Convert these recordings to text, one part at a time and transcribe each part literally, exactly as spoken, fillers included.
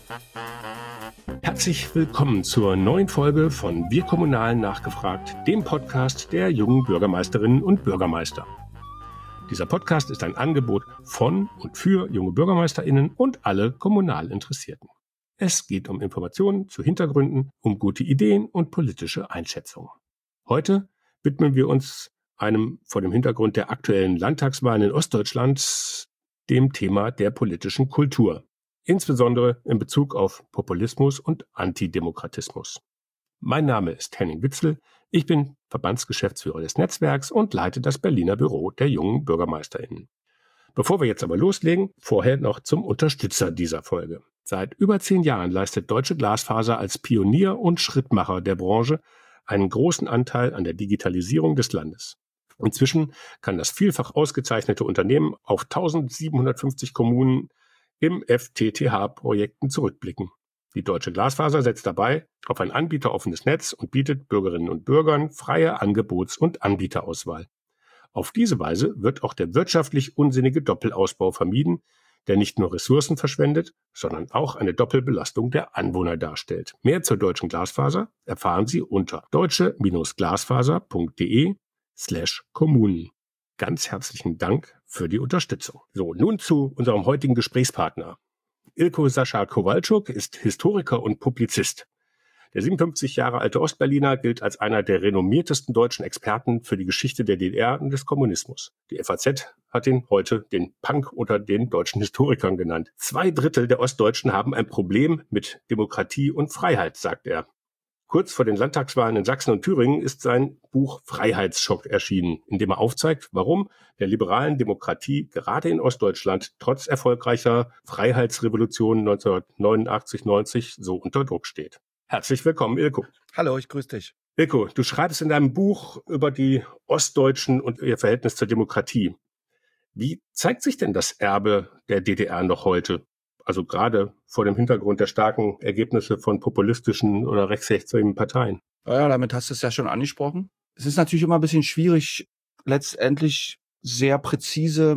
Herzlich willkommen zur neuen Folge von Wir Kommunalen nachgefragt, dem Podcast der jungen Bürgermeisterinnen und Bürgermeister. Dieser Podcast ist ein Angebot von und für junge BürgermeisterInnen und alle kommunal Interessierten. Es geht um Informationen zu Hintergründen, um gute Ideen und politische Einschätzungen. Heute widmen wir uns einem vor dem Hintergrund der aktuellen Landtagswahlen in Ostdeutschland dem Thema der politischen Kultur, insbesondere in Bezug auf Populismus und Antidemokratismus. Mein Name ist Henning Witzel, ich bin Verbandsgeschäftsführer des Netzwerks und leite das Berliner Büro der jungen BürgermeisterInnen. Bevor wir jetzt aber loslegen, vorher noch zum Unterstützer dieser Folge. Seit über zehn Jahren leistet Deutsche Glasfaser als Pionier und Schrittmacher der Branche einen großen Anteil an der Digitalisierung des Landes. Inzwischen kann das vielfach ausgezeichnete Unternehmen auf eintausendsiebenhundertfünfzig Kommunen im F T T H-Projekten zurückblicken. Die Deutsche Glasfaser setzt dabei auf ein anbieteroffenes Netz und bietet Bürgerinnen und Bürgern freie Angebots- und Anbieterauswahl. Auf diese Weise wird auch der wirtschaftlich unsinnige Doppelausbau vermieden, der nicht nur Ressourcen verschwendet, sondern auch eine Doppelbelastung der Anwohner darstellt. Mehr zur Deutschen Glasfaser erfahren Sie unter deutsche-glasfaser.de slash Kommunen. Ganz herzlichen Dank für die Unterstützung. So, nun zu unserem heutigen Gesprächspartner. Ilko Sascha Kowalczuk ist Historiker und Publizist. Der siebenundfünfzig Jahre alte Ostberliner gilt als einer der renommiertesten deutschen Experten für die Geschichte der D D R und des Kommunismus. Die F A Z hat ihn heute den Punk unter den deutschen Historikern genannt. Zwei Drittel der Ostdeutschen haben ein Problem mit Demokratie und Freiheit, sagt er. Kurz vor den Landtagswahlen in Sachsen und Thüringen ist sein Buch Freiheitsschock erschienen, in dem er aufzeigt, warum der liberalen Demokratie gerade in Ostdeutschland trotz erfolgreicher Freiheitsrevolutionen neunzehnhundertneunundachtzig neunzig so unter Druck steht. Herzlich willkommen, Ilko. Hallo, ich grüße dich. Ilko, du schreibst in deinem Buch über die Ostdeutschen und ihr Verhältnis zur Demokratie. Wie zeigt sich denn das Erbe der D D R noch heute? Also gerade vor dem Hintergrund der starken Ergebnisse von populistischen oder rechtsextremen Parteien. Ja, damit hast du es ja schon angesprochen. Es ist natürlich immer ein bisschen schwierig, letztendlich sehr präzise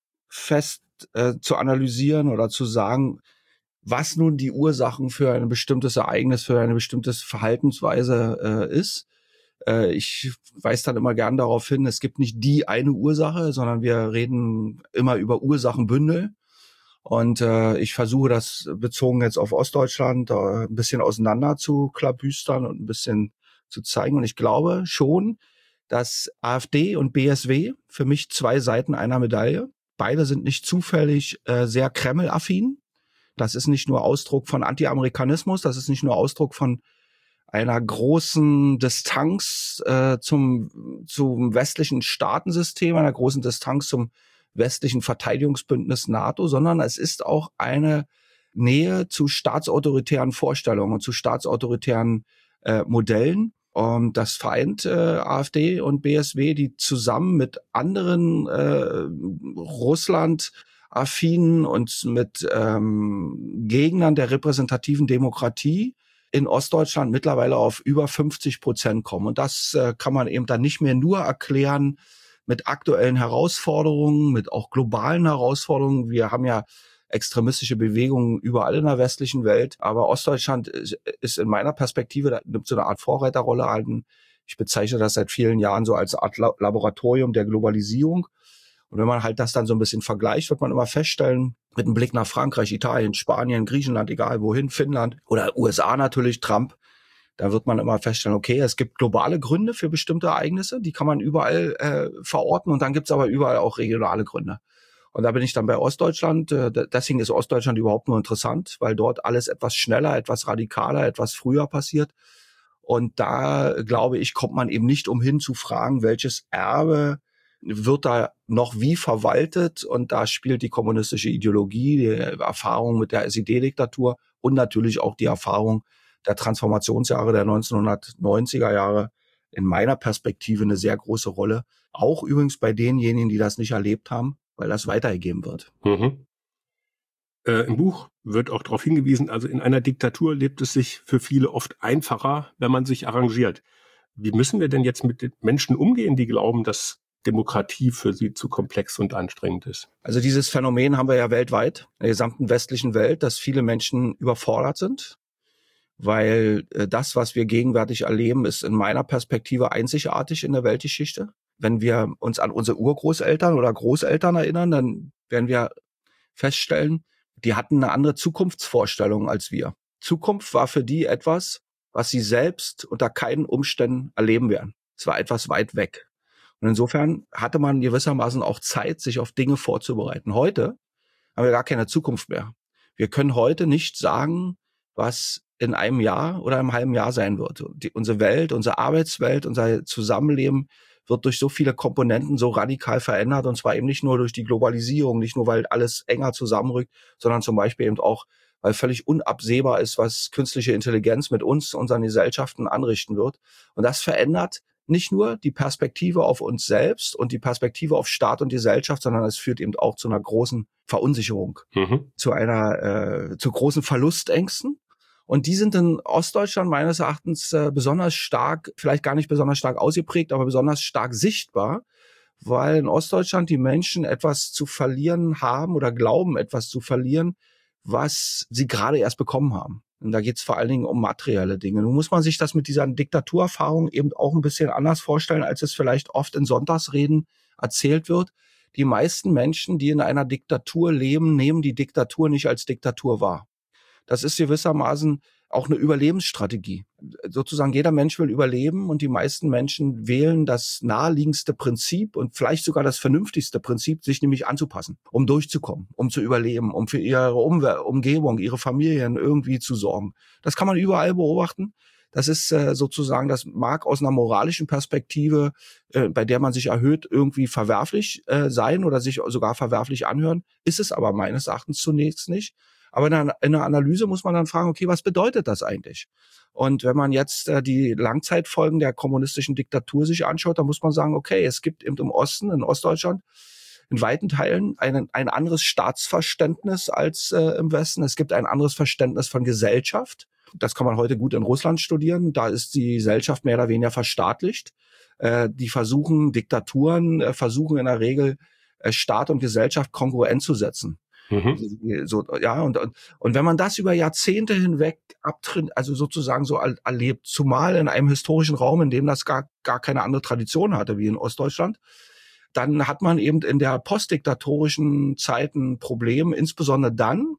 fest äh, zu analysieren oder zu sagen, was nun die Ursachen für ein bestimmtes Ereignis, für eine bestimmte Verhaltensweise äh, ist. Äh, ich weise dann immer gern darauf hin, es gibt nicht die eine Ursache, sondern wir reden immer über Ursachenbündel. Und äh, ich versuche das bezogen jetzt auf Ostdeutschland äh, ein bisschen auseinander zu klabüstern und ein bisschen zu zeigen. Und ich glaube schon, dass AfD und B S W für mich zwei Seiten einer Medaille. Beide sind nicht zufällig äh, sehr Kreml-affin. Das ist nicht nur Ausdruck von Anti-Amerikanismus, das ist nicht nur Ausdruck von einer großen Distanz äh, zum, zum westlichen Staatensystem, einer großen Distanz zum westlichen Verteidigungsbündnis NATO, sondern es ist auch eine Nähe zu staatsautoritären Vorstellungen und zu staatsautoritären äh, Modellen. Und das vereint äh, AfD und B S W, die zusammen mit anderen äh, Russland-affinen und mit ähm, Gegnern der repräsentativen Demokratie in Ostdeutschland mittlerweile auf über fünfzig Prozent kommen. Und das äh, kann man eben dann nicht mehr nur erklären mit aktuellen Herausforderungen, mit auch globalen Herausforderungen. Wir haben ja extremistische Bewegungen überall in der westlichen Welt, aber Ostdeutschland ist in meiner Perspektive, da nimmt so eine Art Vorreiterrolle an. Ich bezeichne das seit vielen Jahren so als Art Laboratorium der Globalisierung. Und wenn man halt das dann so ein bisschen vergleicht, wird man immer feststellen, mit einem Blick nach Frankreich, Italien, Spanien, Griechenland, egal wohin, Finnland oder U S A natürlich, Trump, da wird man immer feststellen, okay, es gibt globale Gründe für bestimmte Ereignisse, die kann man überall äh, verorten und dann gibt's aber überall auch regionale Gründe. Und da bin ich dann bei Ostdeutschland, äh, deswegen ist Ostdeutschland überhaupt nur interessant, weil dort alles etwas schneller, etwas radikaler, etwas früher passiert. Und da, glaube ich, kommt man eben nicht umhin zu fragen, welches Erbe wird da noch wie verwaltet, und da spielt die kommunistische Ideologie, die Erfahrung mit der S E D-Diktatur und natürlich auch die Erfahrung der Transformationsjahre der neunzehnhundertneunziger Jahre in meiner Perspektive eine sehr große Rolle. Auch übrigens bei denjenigen, die das nicht erlebt haben, weil das weitergegeben wird. Mhm. Äh, Im Buch wird auch darauf hingewiesen, also in einer Diktatur lebt es sich für viele oft einfacher, wenn man sich arrangiert. Wie müssen wir denn jetzt mit den Menschen umgehen, die glauben, dass Demokratie für sie zu komplex und anstrengend ist? Also dieses Phänomen haben wir ja weltweit, in der gesamten westlichen Welt, dass viele Menschen überfordert sind, weil äh, das, was wir gegenwärtig erleben, ist in meiner Perspektive einzigartig in der Weltgeschichte. Wenn wir uns an unsere Urgroßeltern oder Großeltern erinnern, dann werden wir feststellen, die hatten eine andere Zukunftsvorstellung als wir. Zukunft war für die etwas, was sie selbst unter keinen Umständen erleben werden. Es war etwas weit weg. Und insofern hatte man gewissermaßen auch Zeit, sich auf Dinge vorzubereiten. Heute haben wir gar keine Zukunft mehr. Wir können heute nicht sagen, was in einem Jahr oder einem halben Jahr sein wird. Die, unsere Welt, unsere Arbeitswelt, unser Zusammenleben wird durch so viele Komponenten so radikal verändert, und zwar eben nicht nur durch die Globalisierung, nicht nur, weil alles enger zusammenrückt, sondern zum Beispiel eben auch, weil völlig unabsehbar ist, was künstliche Intelligenz mit uns, unseren Gesellschaften anrichten wird. Und das verändert nicht nur die Perspektive auf uns selbst und die Perspektive auf Staat und Gesellschaft, sondern es führt eben auch zu einer großen Verunsicherung, mhm. zu einer, äh, zu großen Verlustängsten. Und die sind in Ostdeutschland meines Erachtens äh, besonders stark, vielleicht gar nicht besonders stark ausgeprägt, aber besonders stark sichtbar, weil in Ostdeutschland die Menschen etwas zu verlieren haben oder glauben, etwas zu verlieren, was sie gerade erst bekommen haben. Und da geht es vor allen Dingen um materielle Dinge. Nun muss man sich das mit dieser Diktaturerfahrung eben auch ein bisschen anders vorstellen, als es vielleicht oft in Sonntagsreden erzählt wird. Die meisten Menschen, die in einer Diktatur leben, nehmen die Diktatur nicht als Diktatur wahr. Das ist gewissermaßen auch eine Überlebensstrategie. Sozusagen jeder Mensch will überleben, und die meisten Menschen wählen das naheliegendste Prinzip und vielleicht sogar das vernünftigste Prinzip, sich nämlich anzupassen, um durchzukommen, um zu überleben, um für ihre Umwelt, Umgebung, ihre Familien irgendwie zu sorgen. Das kann man überall beobachten. Das ist äh, sozusagen, das mag aus einer moralischen Perspektive, äh, bei der man sich erhöht, irgendwie verwerflich äh, sein oder sich sogar verwerflich anhören, ist es aber meines Erachtens zunächst nicht. Aber in einer, in einer Analyse muss man dann fragen, okay, was bedeutet das eigentlich? Und wenn man jetzt äh, die Langzeitfolgen der kommunistischen Diktatur sich anschaut, dann muss man sagen, okay, es gibt eben im Osten, in Ostdeutschland, in weiten Teilen ein, ein anderes Staatsverständnis als äh, im Westen. Es gibt ein anderes Verständnis von Gesellschaft. Das kann man heute gut in Russland studieren. Da ist die Gesellschaft mehr oder weniger verstaatlicht. Äh, die versuchen, Diktaturen äh, versuchen in der Regel, äh, Staat und Gesellschaft kongruent zu setzen. Mhm. So, ja, und, und, und wenn man das über Jahrzehnte hinweg abtrennt, also sozusagen so erlebt, zumal in einem historischen Raum, in dem das gar, gar keine andere Tradition hatte, wie in Ostdeutschland, dann hat man eben in der postdiktatorischen Zeit ein Problem, insbesondere dann,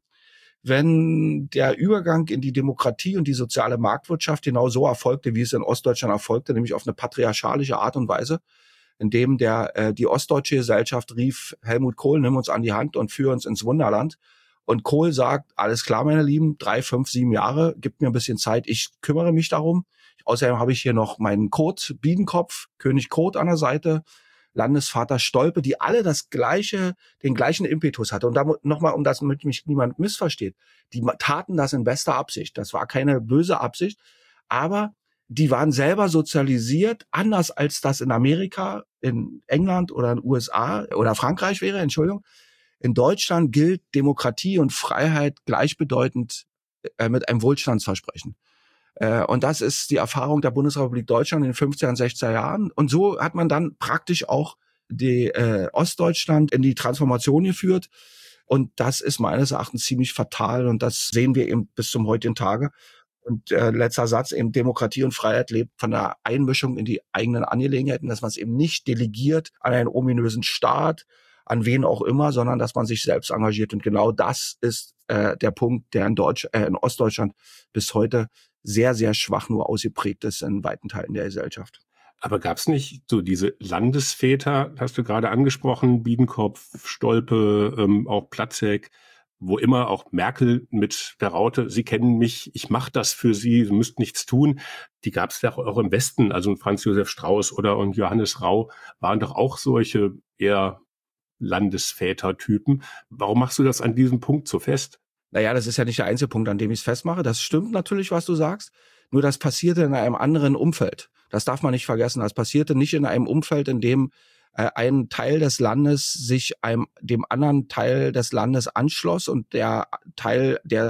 wenn der Übergang in die Demokratie und die soziale Marktwirtschaft genau so erfolgte, wie es in Ostdeutschland erfolgte, nämlich auf eine patriarchalische Art und Weise, in dem der äh, die ostdeutsche Gesellschaft rief, Helmut Kohl, nimm uns an die Hand und führ uns ins Wunderland. Und Kohl sagt, alles klar, meine Lieben, drei, fünf, sieben Jahre, gibt mir ein bisschen Zeit, ich kümmere mich darum. Außerdem habe ich hier noch meinen Kurt Biedenkopf, König Kurt an der Seite, Landesvater Stolpe, die alle das gleiche, den gleichen Impetus hatte. Und da nochmal, um das mit mich niemand missversteht, die taten das in bester Absicht. Das war keine böse Absicht, aber die waren selber sozialisiert, anders als das in Amerika, in England oder in den U S A oder Frankreich wäre, Entschuldigung. In Deutschland gilt Demokratie und Freiheit gleichbedeutend äh, mit einem Wohlstandsversprechen. Äh, und das ist die Erfahrung der Bundesrepublik Deutschland in den fünfziger und sechziger Jahren. Und so hat man dann praktisch auch die äh, Ostdeutschland in die Transformation geführt. Und das ist meines Erachtens ziemlich fatal. Und das sehen wir eben bis zum heutigen Tage. Und äh, letzter Satz, eben Demokratie und Freiheit lebt von der Einmischung in die eigenen Angelegenheiten, dass man es eben nicht delegiert an einen ominösen Staat, an wen auch immer, sondern dass man sich selbst engagiert. Und genau das ist äh, der Punkt, der in, Deutsch, äh, in Ostdeutschland bis heute sehr, sehr schwach nur ausgeprägt ist in weiten Teilen der Gesellschaft. Aber gab es nicht so diese Landesväter, hast du gerade angesprochen, Biedenkopf, Stolpe, ähm, auch Platzek, wo immer auch Merkel mit der Raute, Sie kennen mich, ich mache das für Sie, Sie müsst nichts tun. Die gab es ja auch im Westen, also Franz Josef Strauß oder und Johannes Rau waren doch auch solche eher Landesväter-Typen. Warum machst du das an diesem Punkt so fest? Naja, das ist ja nicht der einzige Punkt, an dem ich es festmache. Das stimmt natürlich, was du sagst. Nur das passierte in einem anderen Umfeld. Das darf man nicht vergessen. Das passierte nicht in einem Umfeld, in dem äh, ein Teil des Landes sich einem dem anderen Teil des Landes anschloss und der Teil, der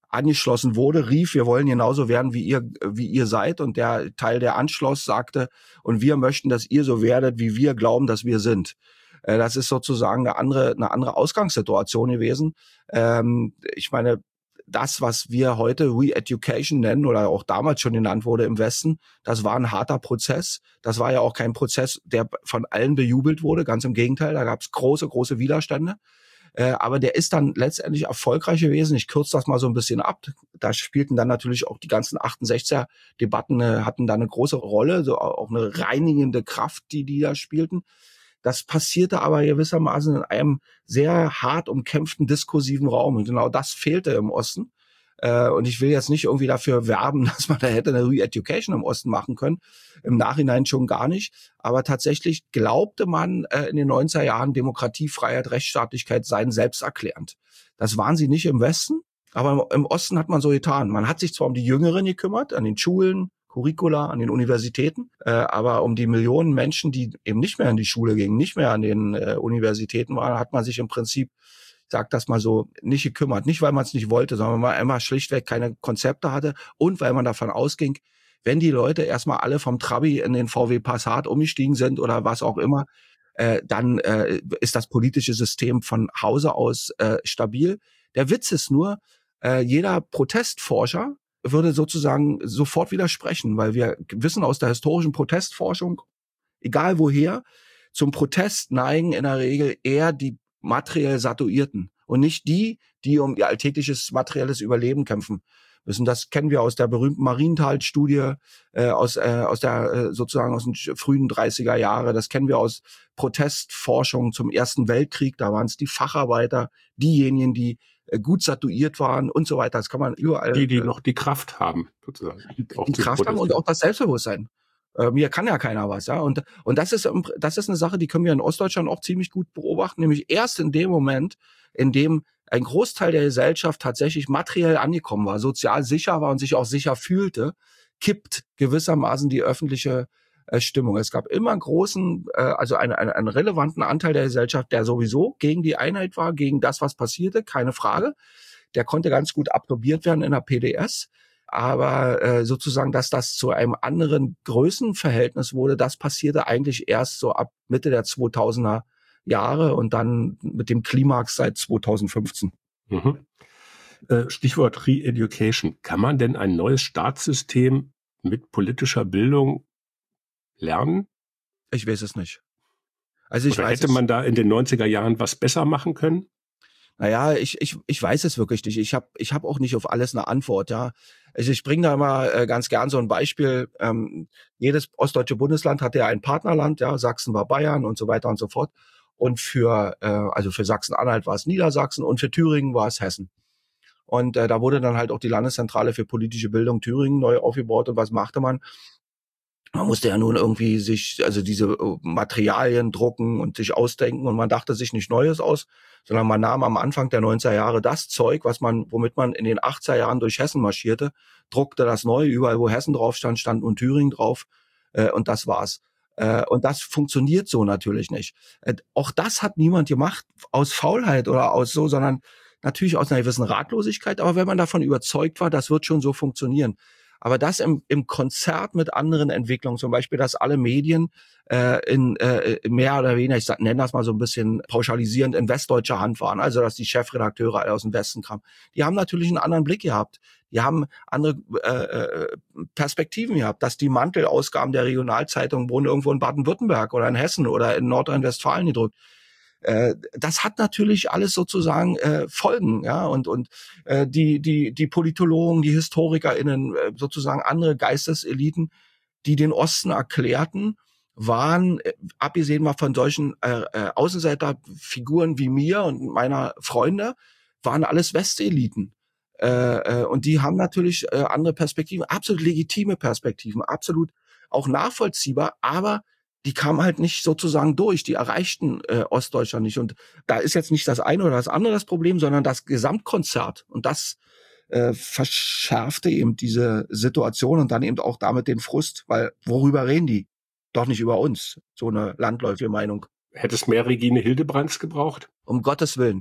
angeschlossen wurde, rief, wir wollen genauso werden, wie ihr, wie ihr seid. Und der Teil, der anschloss, sagte, und wir möchten, dass ihr so werdet, wie wir glauben, dass wir sind. Äh, das ist sozusagen eine andere, eine andere Ausgangssituation gewesen. Ähm, ich meine, das, was wir heute Re-Education nennen oder auch damals schon genannt wurde im Westen, das war ein harter Prozess. Das war ja auch kein Prozess, der von allen bejubelt wurde. Ganz im Gegenteil, da gab es große, große Widerstände. Äh, aber der ist dann letztendlich erfolgreich gewesen. Ich kürze das mal so ein bisschen ab. Da spielten dann natürlich auch die ganzen achtundsechziger-Debatten, äh, hatten da eine große Rolle, so auch eine reinigende Kraft, die die da spielten. Das passierte aber gewissermaßen in einem sehr hart umkämpften diskursiven Raum. Und genau das fehlte im Osten. Äh, und ich will jetzt nicht irgendwie dafür werben, dass man da hätte eine Re-Education im Osten machen können. Im Nachhinein schon gar nicht. Aber tatsächlich glaubte man äh, in den neunziger Jahren, Demokratie, Freiheit, Rechtsstaatlichkeit seien selbsterklärend. Das waren sie nicht im Westen. Aber im Osten hat man so getan. Man hat sich zwar um die Jüngeren gekümmert, an den Schulen, Curricula, an den Universitäten, äh, aber um die Millionen Menschen, die eben nicht mehr in die Schule gingen, nicht mehr an den äh, Universitäten waren, hat man sich im Prinzip, ich sag das mal so, nicht gekümmert. Nicht, weil man es nicht wollte, sondern weil man immer schlichtweg keine Konzepte hatte und weil man davon ausging, wenn die Leute erstmal alle vom Trabi in den V W Passat umgestiegen sind oder was auch immer, äh, dann äh, ist das politische System von Hause aus äh, stabil. Der Witz ist nur, äh, jeder Protestforscher würde sozusagen sofort widersprechen, weil wir wissen aus der historischen Protestforschung, egal woher, zum Protest neigen in der Regel eher die materiell Satuierten und nicht die, die um ihr alltägliches materielles Überleben kämpfen müssen. Das kennen wir aus der berühmten Marienthal-Studie, äh, aus, äh, aus der äh, sozusagen aus den frühen dreißiger Jahre. Das kennen wir aus Protestforschung zum Ersten Weltkrieg. Da waren es die Facharbeiter, diejenigen, die gut satuiert waren und so weiter. Das kann man überall. Die, die noch die Kraft haben, sozusagen. Die, die Kraft haben und auch das Selbstbewusstsein. Äh, mir kann ja keiner was, ja. Und, und das ist, das ist eine Sache, die können wir in Ostdeutschland auch ziemlich gut beobachten, nämlich erst in dem Moment, in dem ein Großteil der Gesellschaft tatsächlich materiell angekommen war, sozial sicher war und sich auch sicher fühlte, kippt gewissermaßen die öffentliche Stimmung. Es gab immer einen großen, äh, also einen, einen, einen relevanten Anteil der Gesellschaft, der sowieso gegen die Einheit war, gegen das, was passierte, keine Frage. Der konnte ganz gut absorbiert werden in der P D S. Aber äh, sozusagen, dass das zu einem anderen Größenverhältnis wurde, das passierte eigentlich erst so ab Mitte der zweitausender Jahre und dann mit dem Klimax seit zweitausendfünfzehn. Mhm. Äh, Stichwort Re-Education. Kann man denn ein neues Staatssystem mit politischer Bildung lernen? Ich weiß es nicht. Also ich Oder weiß hätte es, man da in den neunziger Jahren was besser machen können? Naja, ich, ich, ich weiß es wirklich nicht. Ich habe ich hab auch nicht auf alles eine Antwort, ja. Also ich bringe da mal äh, ganz gern so ein Beispiel. Ähm, jedes ostdeutsche Bundesland hatte ja ein Partnerland, ja, Sachsen war Bayern und so weiter und so fort. Und für, äh, also für Sachsen-Anhalt war es Niedersachsen und für Thüringen war es Hessen. Und äh, da wurde dann halt auch die Landeszentrale für politische Bildung Thüringen neu aufgebaut. Und was machte man? Man musste ja nun irgendwie sich, also diese Materialien drucken und sich ausdenken und man dachte sich nicht Neues aus, sondern man nahm am Anfang der neunziger Jahre das Zeug, was man, womit man in den achtziger Jahren durch Hessen marschierte, druckte das neu, überall wo Hessen drauf stand, stand nun Thüringen drauf, äh, und das war's. Äh, und das funktioniert so natürlich nicht. Äh, auch das hat niemand gemacht aus Faulheit oder aus so, sondern natürlich aus einer gewissen Ratlosigkeit, aber wenn man davon überzeugt war, das wird schon so funktionieren. Aber das im, im Konzert mit anderen Entwicklungen, zum Beispiel, dass alle Medien äh, in äh, mehr oder weniger, ich nenne das mal so ein bisschen pauschalisierend, in westdeutscher Hand waren, also dass die Chefredakteure alle aus dem Westen kamen, die haben natürlich einen anderen Blick gehabt. Die haben andere äh, Perspektiven gehabt, dass die Mantelausgaben der Regionalzeitung wurden irgendwo in Baden-Württemberg oder in Hessen oder in Nordrhein-Westfalen gedrückt. Das hat natürlich alles sozusagen äh, Folgen, ja, und und äh, die die die Politologen, die HistorikerInnen, äh, sozusagen andere Geisteseliten, die den Osten erklärten, waren, äh, abgesehen mal von solchen äh, äh, Außenseiterfiguren wie mir und meiner Freunde, waren alles Westeliten. Äh, äh, und die haben natürlich äh, andere Perspektiven, absolut legitime Perspektiven, absolut auch nachvollziehbar, aber die kamen halt nicht sozusagen durch, die erreichten äh, Ostdeutschland nicht. Und da ist jetzt nicht das eine oder das andere das Problem, sondern das Gesamtkonzert. Und das äh, verschärfte eben diese Situation und dann eben auch damit den Frust, weil worüber reden die? Doch nicht über uns, so eine landläufige Meinung. Hätte es mehr Regine Hildebrands gebraucht? Um Gottes Willen.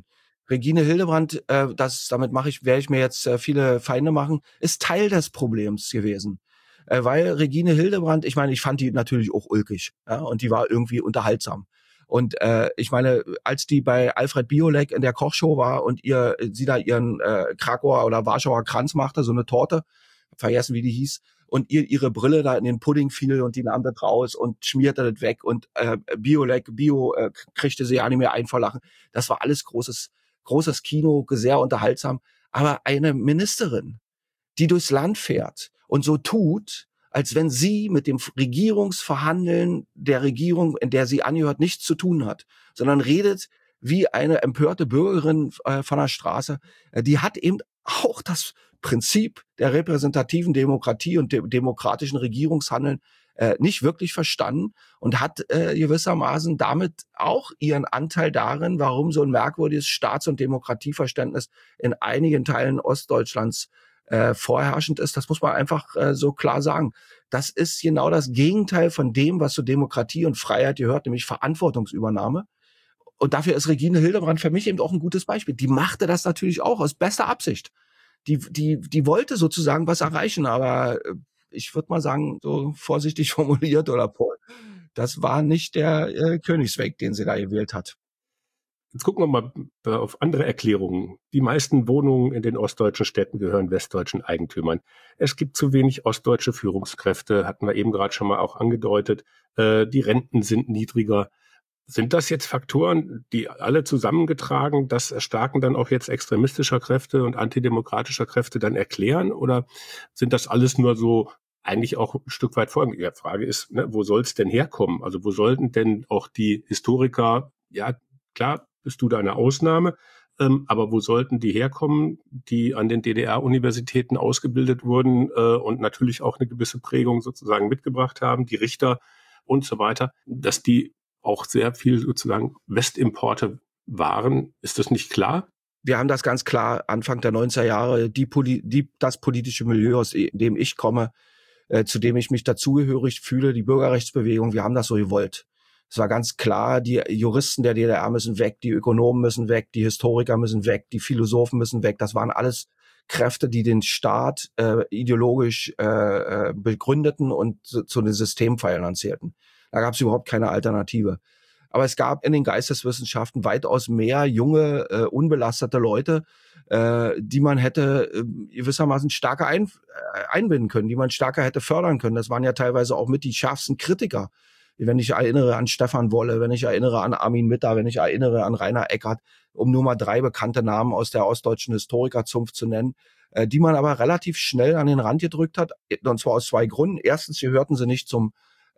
Regine Hildebrandt, äh, das, damit mache ich, werde ich mir jetzt äh, viele Feinde machen, ist Teil des Problems gewesen. Äh, weil Regine Hildebrandt, ich meine, ich fand die natürlich auch ulkig, ja, und die war irgendwie unterhaltsam. Und äh, ich meine, als die bei Alfred Biolek in der Kochshow war und ihr sie da ihren äh, Krakauer oder Warschauer Kranz machte, so eine Torte, vergessen wie die hieß, und ihr ihre Brille da in den Pudding fiel und die nahm das raus und schmierte das weg und äh, Biolek, Bio äh, kriegte sie ja nicht mehr ein vor Lachen. Das war alles großes, großes Kino, sehr unterhaltsam. Aber eine Ministerin, die durchs Land fährt und so tut, als wenn sie mit dem Regierungsverhandeln der Regierung, in der sie angehört, nichts zu tun hat, sondern redet wie eine empörte Bürgerin äh, von der Straße. Äh, die hat eben auch das Prinzip der repräsentativen Demokratie und dem demokratischen Regierungshandeln äh, nicht wirklich verstanden und hat äh, gewissermaßen damit auch ihren Anteil darin, warum so ein merkwürdiges Staats- und Demokratieverständnis in einigen Teilen Ostdeutschlands äh, vorherrschend ist. Das muss man einfach äh, so klar sagen. Das ist genau das Gegenteil von dem, was zur Demokratie und Freiheit gehört, nämlich Verantwortungsübernahme. Und dafür ist Regine Hildebrandt für mich eben auch ein gutes Beispiel. Die machte das natürlich auch aus bester Absicht. Die, die, die wollte sozusagen was erreichen, aber äh, ich würde mal sagen, so vorsichtig formuliert oder Paul, das war nicht der äh, Königsweg, den sie da gewählt hat. Jetzt gucken wir mal auf andere Erklärungen. Die meisten Wohnungen in den ostdeutschen Städten gehören westdeutschen Eigentümern. Es gibt zu wenig ostdeutsche Führungskräfte, hatten wir eben gerade schon mal auch angedeutet. Äh, die Renten sind niedriger. Sind das jetzt Faktoren, die alle zusammengetragen das Erstarken dann auch jetzt extremistischer Kräfte und antidemokratischer Kräfte dann erklären? Oder sind das alles nur so eigentlich auch ein Stück weit Folgen? Die Frage ist, ne, wo soll es denn herkommen? Also wo sollten denn auch die Historiker, ja klar, bist du da eine Ausnahme, ähm, aber wo sollten die herkommen, die an den D D R-Universitäten ausgebildet wurden äh, und natürlich auch eine gewisse Prägung sozusagen mitgebracht haben, die Richter und so weiter, dass die auch sehr viel sozusagen Westimporte waren. Ist das nicht klar? Wir haben das ganz klar Anfang der neunziger Jahre, die, Poli- die das politische Milieu, aus dem ich komme, äh, zu dem ich mich dazugehörig fühle, die Bürgerrechtsbewegung, wir haben das so gewollt. Es war ganz klar, die Juristen der D D R müssen weg, die Ökonomen müssen weg, die Historiker müssen weg, die Philosophen müssen weg. Das waren alles Kräfte, die den Staat äh, ideologisch äh, begründeten und zu, zu den Systempfeilern zählten. Da gab es überhaupt keine Alternative. Aber es gab in den Geisteswissenschaften weitaus mehr junge, äh, unbelastete Leute, äh, die man hätte äh, gewissermaßen stärker ein, äh, einbinden können, die man stärker hätte fördern können. Das waren ja teilweise auch mit die schärfsten Kritiker. Wenn ich erinnere an Stefan Wolle, wenn ich erinnere an Armin Mitter, wenn ich erinnere an Rainer Eckert, um nur mal drei bekannte Namen aus der ostdeutschen Historikerzunft zu nennen, äh, die man aber relativ schnell an den Rand gedrückt hat, und zwar aus zwei Gründen. Erstens, gehörten sie nicht zum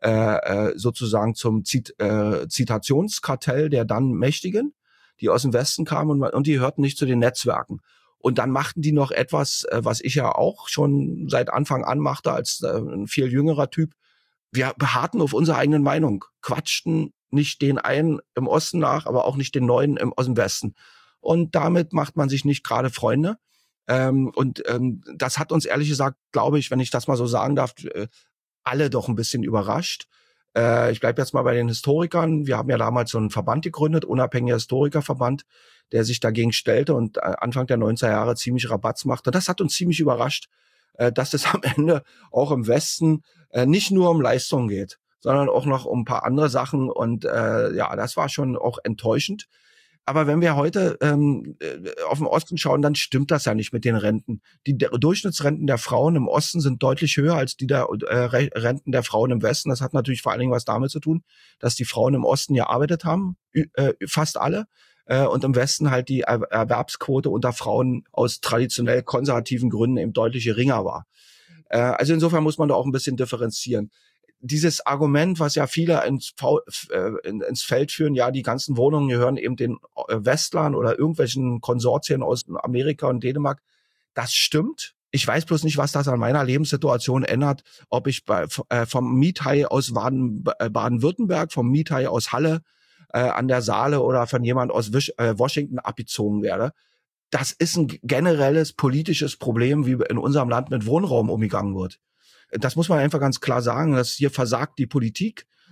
äh, sozusagen zum Zit äh, Zitationskartell der dann Mächtigen, die aus dem Westen kamen, und, und die hörten nicht zu den Netzwerken. Und dann machten die noch etwas, äh, was ich ja auch schon seit Anfang an machte, als äh, ein viel jüngerer Typ. Wir beharrten auf unserer eigenen Meinung, quatschten nicht den einen im Osten nach, aber auch nicht den neuen im, aus dem Westen. Und damit macht man sich nicht gerade Freunde. Ähm, und ähm, das hat uns ehrlich gesagt, glaube ich, wenn ich das mal so sagen darf, äh, alle doch ein bisschen überrascht. Äh, ich bleibe jetzt mal bei den Historikern. Wir haben ja damals so einen Verband gegründet, unabhängiger Historikerverband, der sich dagegen stellte und äh, Anfang der neunziger Jahre ziemlich Rabatz machte. Das hat uns ziemlich überrascht, äh, dass es am Ende auch im Westen äh, nicht nur um Leistung geht, sondern auch noch um ein paar andere Sachen. Und äh, ja, das war schon auch enttäuschend. Aber wenn wir heute ähm, auf den Osten schauen, dann stimmt das ja nicht mit den Renten. Die der, Durchschnittsrenten der Frauen im Osten sind deutlich höher als die der äh, Renten der Frauen im Westen. Das hat natürlich vor allen Dingen was damit zu tun, dass die Frauen im Osten gearbeitet haben, äh, fast alle, äh, und im Westen halt die er Erwerbsquote unter Frauen aus traditionell konservativen Gründen eben deutlich geringer war. Äh, also insofern muss man da auch ein bisschen differenzieren. Dieses Argument, was ja viele ins, äh, ins Feld führen, ja, die ganzen Wohnungen gehören eben den Westlern oder irgendwelchen Konsortien aus Amerika und Dänemark, das stimmt. Ich weiß bloß nicht, was das an meiner Lebenssituation ändert, ob ich bei, äh, vom Miethai aus Baden, äh, Baden-Württemberg, vom Miethai aus Halle äh, an der Saale oder von jemand aus Wisch, äh, Washington abgezogen werde. Das ist ein generelles politisches Problem, wie in unserem Land mit Wohnraum umgegangen wird. Das muss man einfach ganz klar sagen, dass hier versagt die Politik.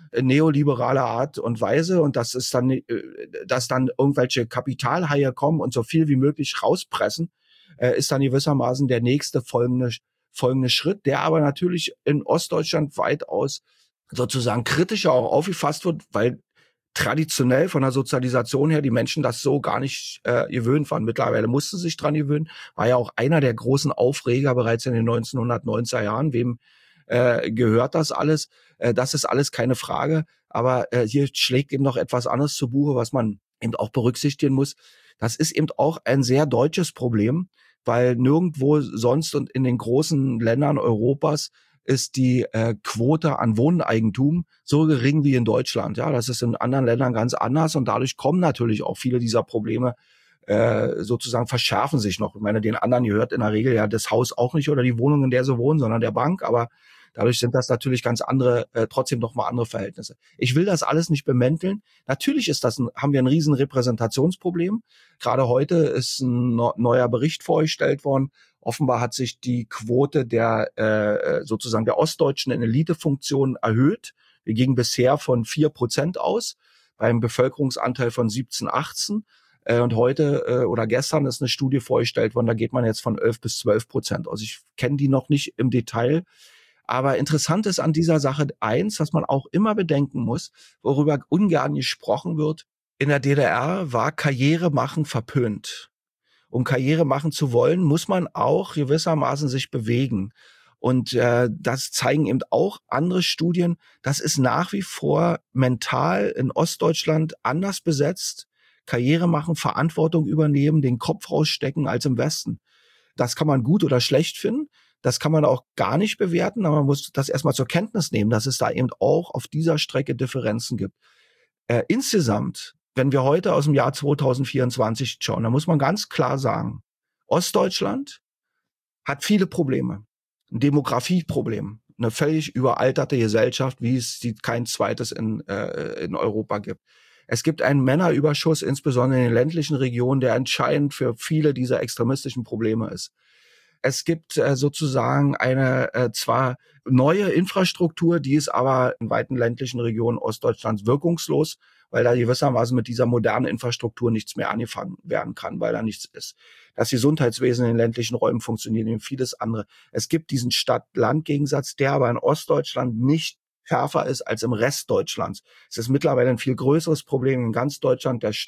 neoliberale Art und Weise und das ist dann, dass dann irgendwelche Kapitalhaie kommen und so viel wie möglich rauspressen, ist dann gewissermaßen der nächste folgende, folgende Schritt, der aber natürlich in Ostdeutschland weitaus sozusagen kritischer auch aufgefasst wird, weil traditionell von der Sozialisation her die Menschen das so gar nicht äh, gewöhnt waren. Mittlerweile mussten sie sich dran gewöhnen. War ja auch einer der großen Aufreger bereits in den neunzehnhundertneunziger Jahren. Wem äh, gehört das alles? Äh, das ist alles keine Frage. Aber äh, hier schlägt eben noch etwas anderes zu Buche, was man eben auch berücksichtigen muss. Das ist eben auch ein sehr deutsches Problem, weil nirgendwo sonst und in den großen Ländern Europas ist die äh, Quote an Wohneigentum so gering wie in Deutschland. Ja, das ist in anderen Ländern ganz anders und dadurch kommen natürlich auch viele dieser Probleme äh, sozusagen verschärfen sich noch. Ich meine, den anderen gehört in der Regel ja das Haus auch nicht oder die Wohnung, in der sie wohnen, sondern der Bank, aber dadurch sind das natürlich ganz andere, äh, trotzdem noch mal andere Verhältnisse. Ich will das alles nicht bemänteln. Natürlich ist das ein, haben wir ein riesen Repräsentationsproblem. Gerade heute ist ein neuer Bericht vorgestellt worden. Offenbar hat sich die Quote der äh, sozusagen der Ostdeutschen in Elitefunktionen erhöht. Wir gingen bisher von vier Prozent aus, beim Bevölkerungsanteil von siebzehn, achtzehn. Äh, und heute äh, oder gestern ist eine Studie vorgestellt worden, da geht man jetzt von elf bis zwölf Prozent aus. Ich kenne die noch nicht im Detail. Aber interessant ist an dieser Sache eins, was man auch immer bedenken muss, worüber ungern gesprochen wird. In der D D R war Karriere machen verpönt. Um Karriere machen zu wollen, muss man auch gewissermaßen sich bewegen. Und äh, das zeigen eben auch andere Studien. Das ist nach wie vor mental in Ostdeutschland anders besetzt. Karriere machen, Verantwortung übernehmen, den Kopf rausstecken als im Westen. Das kann man gut oder schlecht finden. Das kann man auch gar nicht bewerten, aber man muss das erstmal zur Kenntnis nehmen, dass es da eben auch auf dieser Strecke Differenzen gibt. Äh, insgesamt, wenn wir heute aus dem Jahr zweitausendvierundzwanzig schauen, dann muss man ganz klar sagen, Ostdeutschland hat viele Probleme. Ein Demografieproblem, eine völlig überalterte Gesellschaft, wie es die kein zweites in, äh, in Europa gibt. Es gibt einen Männerüberschuss, insbesondere in den ländlichen Regionen, der entscheidend für viele dieser extremistischen Probleme ist. Es gibt äh, sozusagen eine äh, zwar neue Infrastruktur, die ist aber in weiten ländlichen Regionen Ostdeutschlands wirkungslos, weil da gewissermaßen mit dieser modernen Infrastruktur nichts mehr angefangen werden kann, weil da nichts ist. Das Gesundheitswesen in den ländlichen Räumen funktioniert und vieles andere. Es gibt diesen Stadt-Land-Gegensatz, der aber in Ostdeutschland nicht schärfer ist als im Rest Deutschlands. Es ist mittlerweile ein viel größeres Problem in ganz Deutschland, der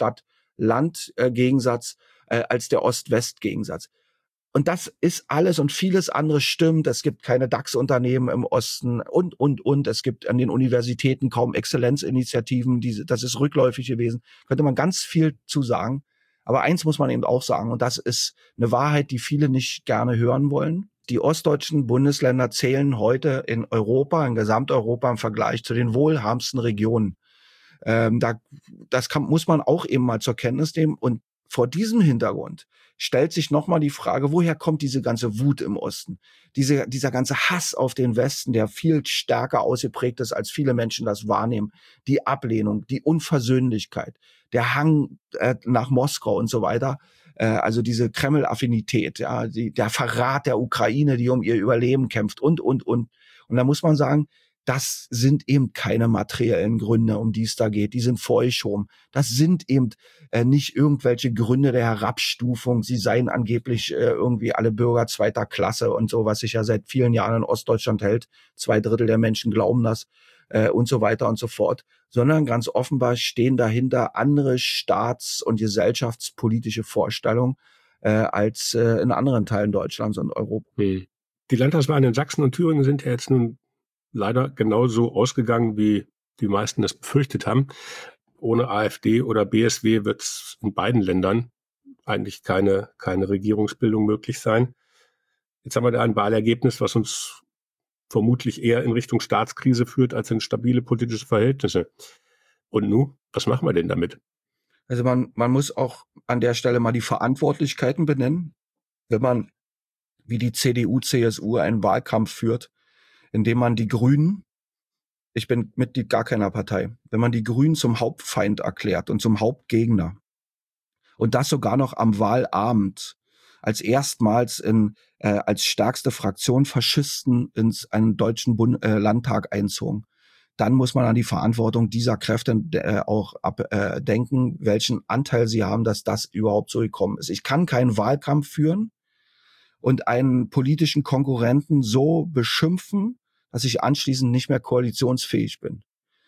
Stadt-Land-Gegensatz äh, als der Ost-West-Gegensatz. Und das ist alles und vieles andere stimmt. Es gibt keine DAX-Unternehmen im Osten und, und, und. Es gibt an den Universitäten kaum Exzellenzinitiativen. Diese, das ist rückläufig gewesen. Könnte man ganz viel zu sagen. Aber eins muss man eben auch sagen, und das ist eine Wahrheit, die viele nicht gerne hören wollen. Die ostdeutschen Bundesländer zählen heute in Europa, in Gesamteuropa im Vergleich zu den wohlhabendsten Regionen. Ähm, da, das kann, muss man auch eben mal zur Kenntnis nehmen. Und vor diesem Hintergrund stellt sich nochmal die Frage, woher kommt diese ganze Wut im Osten? Diese, dieser ganze Hass auf den Westen, der viel stärker ausgeprägt ist, als viele Menschen das wahrnehmen. Die Ablehnung, die Unversöhnlichkeit, der Hang äh, nach Moskau und so weiter. Äh, also diese Kreml-Affinität, ja, die, der Verrat der Ukraine, die um ihr Überleben kämpft und, und, und. Und da muss man sagen, das sind eben keine materiellen Gründe, um die es da geht. Die sind vorgeschoben. Das sind eben äh, nicht irgendwelche Gründe der Herabstufung. Sie seien angeblich äh, irgendwie alle Bürger zweiter Klasse und so, was sich ja seit vielen Jahren in Ostdeutschland hält. Zwei Drittel der Menschen glauben das äh, und so weiter und so fort. Sondern ganz offenbar stehen dahinter andere staats- und gesellschaftspolitische Vorstellungen äh, als äh, in anderen Teilen Deutschlands und Europa. Hm. Die Landtagswahlen in Sachsen und Thüringen sind ja jetzt nun leider genauso ausgegangen, wie die meisten es befürchtet haben. Ohne AfD oder B S W wird es in beiden Ländern eigentlich keine, keine Regierungsbildung möglich sein. Jetzt haben wir da ein Wahlergebnis, was uns vermutlich eher in Richtung Staatskrise führt, als in stabile politische Verhältnisse. Und nun, was machen wir denn damit? Also man, man muss auch an der Stelle mal die Verantwortlichkeiten benennen. Wenn man wie die C D U, C S U einen Wahlkampf führt, indem man die Grünen, ich bin Mitglied gar keiner Partei, wenn man die Grünen zum Hauptfeind erklärt und zum Hauptgegner und das sogar noch am Wahlabend als erstmals in äh, als stärkste Fraktion Faschisten ins einen deutschen Bund, äh, Landtag einzogen, dann muss man an die Verantwortung dieser Kräfte äh, auch abdenken, äh, welchen Anteil sie haben, dass das überhaupt so gekommen ist. Ich kann keinen Wahlkampf führen und einen politischen Konkurrenten so beschimpfen, dass ich anschließend nicht mehr koalitionsfähig bin.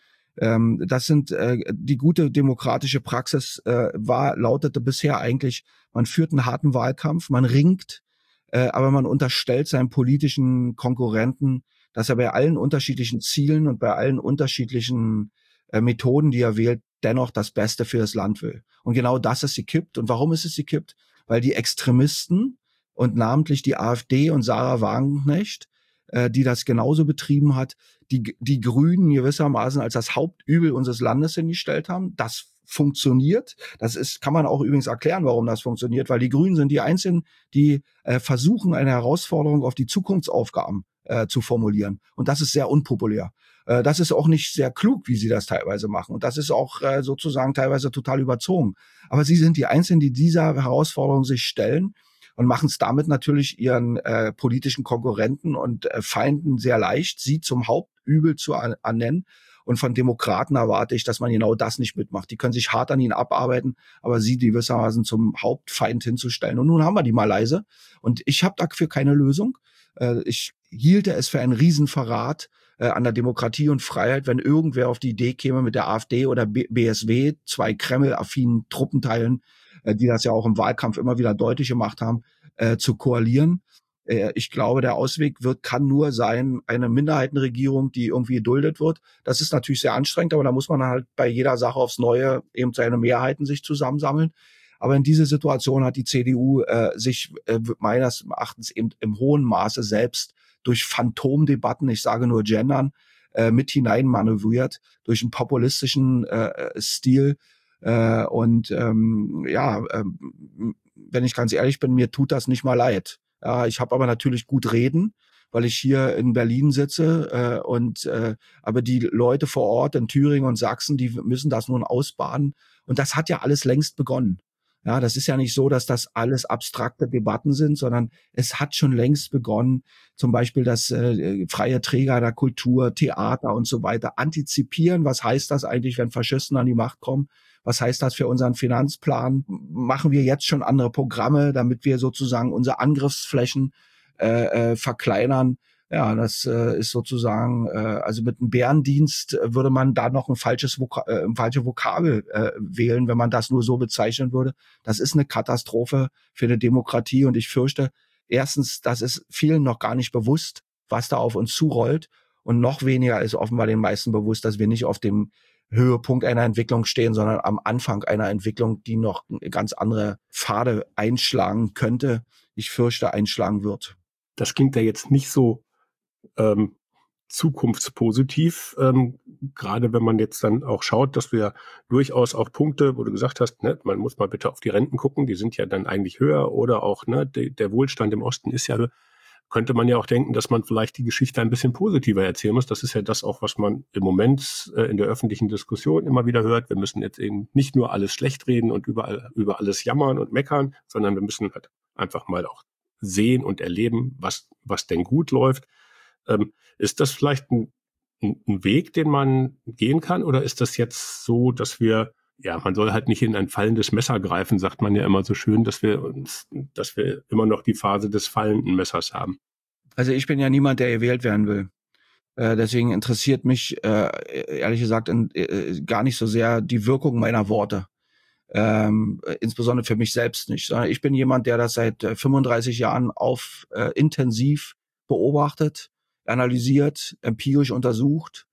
Ähm, das sind äh, die gute demokratische Praxis äh, war lautete bisher eigentlich: Man führt einen harten Wahlkampf, man ringt, äh, aber man unterstellt seinem politischen Konkurrenten, dass er bei allen unterschiedlichen Zielen und bei allen unterschiedlichen äh, Methoden, die er wählt, dennoch das Beste für das Land will. Und genau das ist gekippt. Und warum ist es gekippt? Weil die Extremisten und namentlich die AfD und Sarah Wagenknecht, äh, die das genauso betrieben hat, die, die Grünen gewissermaßen als das Hauptübel unseres Landes hingestellt haben. Das funktioniert. Das ist, kann man auch übrigens erklären, warum das funktioniert, weil die Grünen sind die Einzigen, die äh, versuchen, eine Herausforderung auf die Zukunftsaufgaben äh, zu formulieren. Und das ist sehr unpopulär. Äh, das ist auch nicht sehr klug, wie sie das teilweise machen. Und das ist auch äh, sozusagen teilweise total überzogen. Aber sie sind die Einzigen, die dieser Herausforderung sich stellen und machen es damit natürlich ihren äh, politischen Konkurrenten und äh, Feinden sehr leicht, sie zum Hauptübel zu ernennen. Und von Demokraten erwarte ich, dass man genau das nicht mitmacht. Die können sich hart an ihnen abarbeiten, aber sie gewissermaßen zum Hauptfeind hinzustellen. Und nun haben wir die mal leise. Und ich habe dafür keine Lösung. Äh, ich hielte es für einen Riesenverrat äh, an der Demokratie und Freiheit, wenn irgendwer auf die Idee käme, mit der AfD oder B- BSW, zwei Kreml-affinen Truppenteilen, äh, die das ja auch im Wahlkampf immer wieder deutlich gemacht haben, äh, zu koalieren. Äh, ich glaube, der Ausweg wird, kann nur sein, eine Minderheitenregierung, die irgendwie geduldet wird. Das ist natürlich sehr anstrengend, aber da muss man halt bei jeder Sache aufs Neue eben seine Mehrheiten sich zusammensammeln. Aber in diese Situation hat die C D U äh, sich äh, meines Erachtens eben im hohen Maße selbst durch Phantomdebatten, ich sage nur Gendern, äh, mit hineinmanövriert, durch einen populistischen äh, Stil. Äh, und ähm, ja, äh, wenn ich ganz ehrlich bin, mir tut das nicht mal leid. Ja, ich habe aber natürlich gut reden, weil ich hier in Berlin sitze äh, und äh, aber die Leute vor Ort in Thüringen und Sachsen, die müssen das nun ausbaden. Und das hat ja alles längst begonnen. Ja, das ist ja nicht so, dass das alles abstrakte Debatten sind, sondern es hat schon längst begonnen, zum Beispiel, dass äh, freie Träger der Kultur, Theater und so weiter antizipieren. Was heißt das eigentlich, wenn Faschisten an die Macht kommen? Was heißt das für unseren Finanzplan? Machen wir jetzt schon andere Programme, damit wir sozusagen unsere Angriffsflächen äh, äh, verkleinern? Ja, das äh, ist sozusagen, äh, also mit einem Bärendienst würde man da noch ein falsches Voka- äh, ein falsche Vokabel äh, wählen, wenn man das nur so bezeichnen würde. Das ist eine Katastrophe für eine Demokratie und ich fürchte, erstens, das ist vielen noch gar nicht bewusst, was da auf uns zurollt, und noch weniger ist offenbar den meisten bewusst, dass wir nicht auf dem Höhepunkt einer Entwicklung stehen, sondern am Anfang einer Entwicklung, die noch ganz andere Pfade einschlagen könnte, ich fürchte einschlagen wird. Das klingt ja jetzt nicht so ähm, zukunftspositiv, ähm, gerade wenn man jetzt dann auch schaut, dass wir durchaus auch Punkte, wo du gesagt hast, ne, man muss mal bitte auf die Renten gucken, die sind ja dann eigentlich höher, oder auch ne, de, der Wohlstand im Osten ist ja höher. Könnte man ja auch denken, dass man vielleicht die Geschichte ein bisschen positiver erzählen muss. Das ist ja das auch, was man im Moment äh, in der öffentlichen Diskussion immer wieder hört. Wir müssen jetzt eben nicht nur alles schlecht reden und überall über alles jammern und meckern, sondern wir müssen halt einfach mal auch sehen und erleben, was was denn gut läuft. Ähm, ist das vielleicht ein, ein Weg, den man gehen kann, oder ist das jetzt so, dass wir, ja, man soll halt nicht in ein fallendes Messer greifen, sagt man ja immer so schön, dass wir uns, dass wir immer noch die Phase des fallenden Messers haben? Also ich bin ja niemand, der gewählt werden will. Äh, deswegen interessiert mich äh, ehrlich gesagt in, äh, gar nicht so sehr die Wirkung meiner Worte. Ähm, insbesondere für mich selbst nicht, sondern ich bin jemand, der das seit äh, fünfunddreißig Jahren auf äh, intensiv beobachtet, analysiert, empirisch untersucht,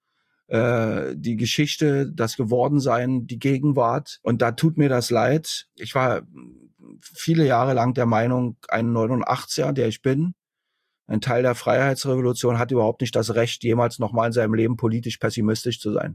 äh, die Geschichte, das Gewordensein, die Gegenwart. Und da tut mir das leid. Ich war viele Jahre lang der Meinung, ein neunundachtziger, der ich bin, ein Teil der Freiheitsrevolution, hat überhaupt nicht das Recht, jemals nochmal in seinem Leben politisch pessimistisch zu sein.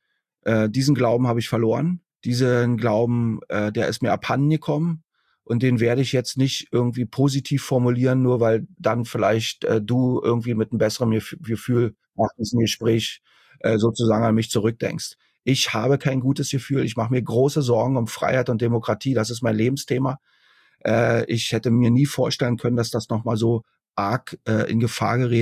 Äh, diesen Glauben habe ich verloren. Diesen Glauben, äh, der ist mir abhanden gekommen. Und den werde ich jetzt nicht irgendwie positiv formulieren, nur weil dann vielleicht äh, du irgendwie mit einem besseren Gefühl nach diesem Gespräch äh, sozusagen an mich zurückdenkst. Ich habe kein gutes Gefühl. Ich mache mir große Sorgen um Freiheit und Demokratie. Das ist mein Lebensthema. Äh, ich hätte mir nie vorstellen können, dass das nochmal so arg äh, in Gefahr gerät.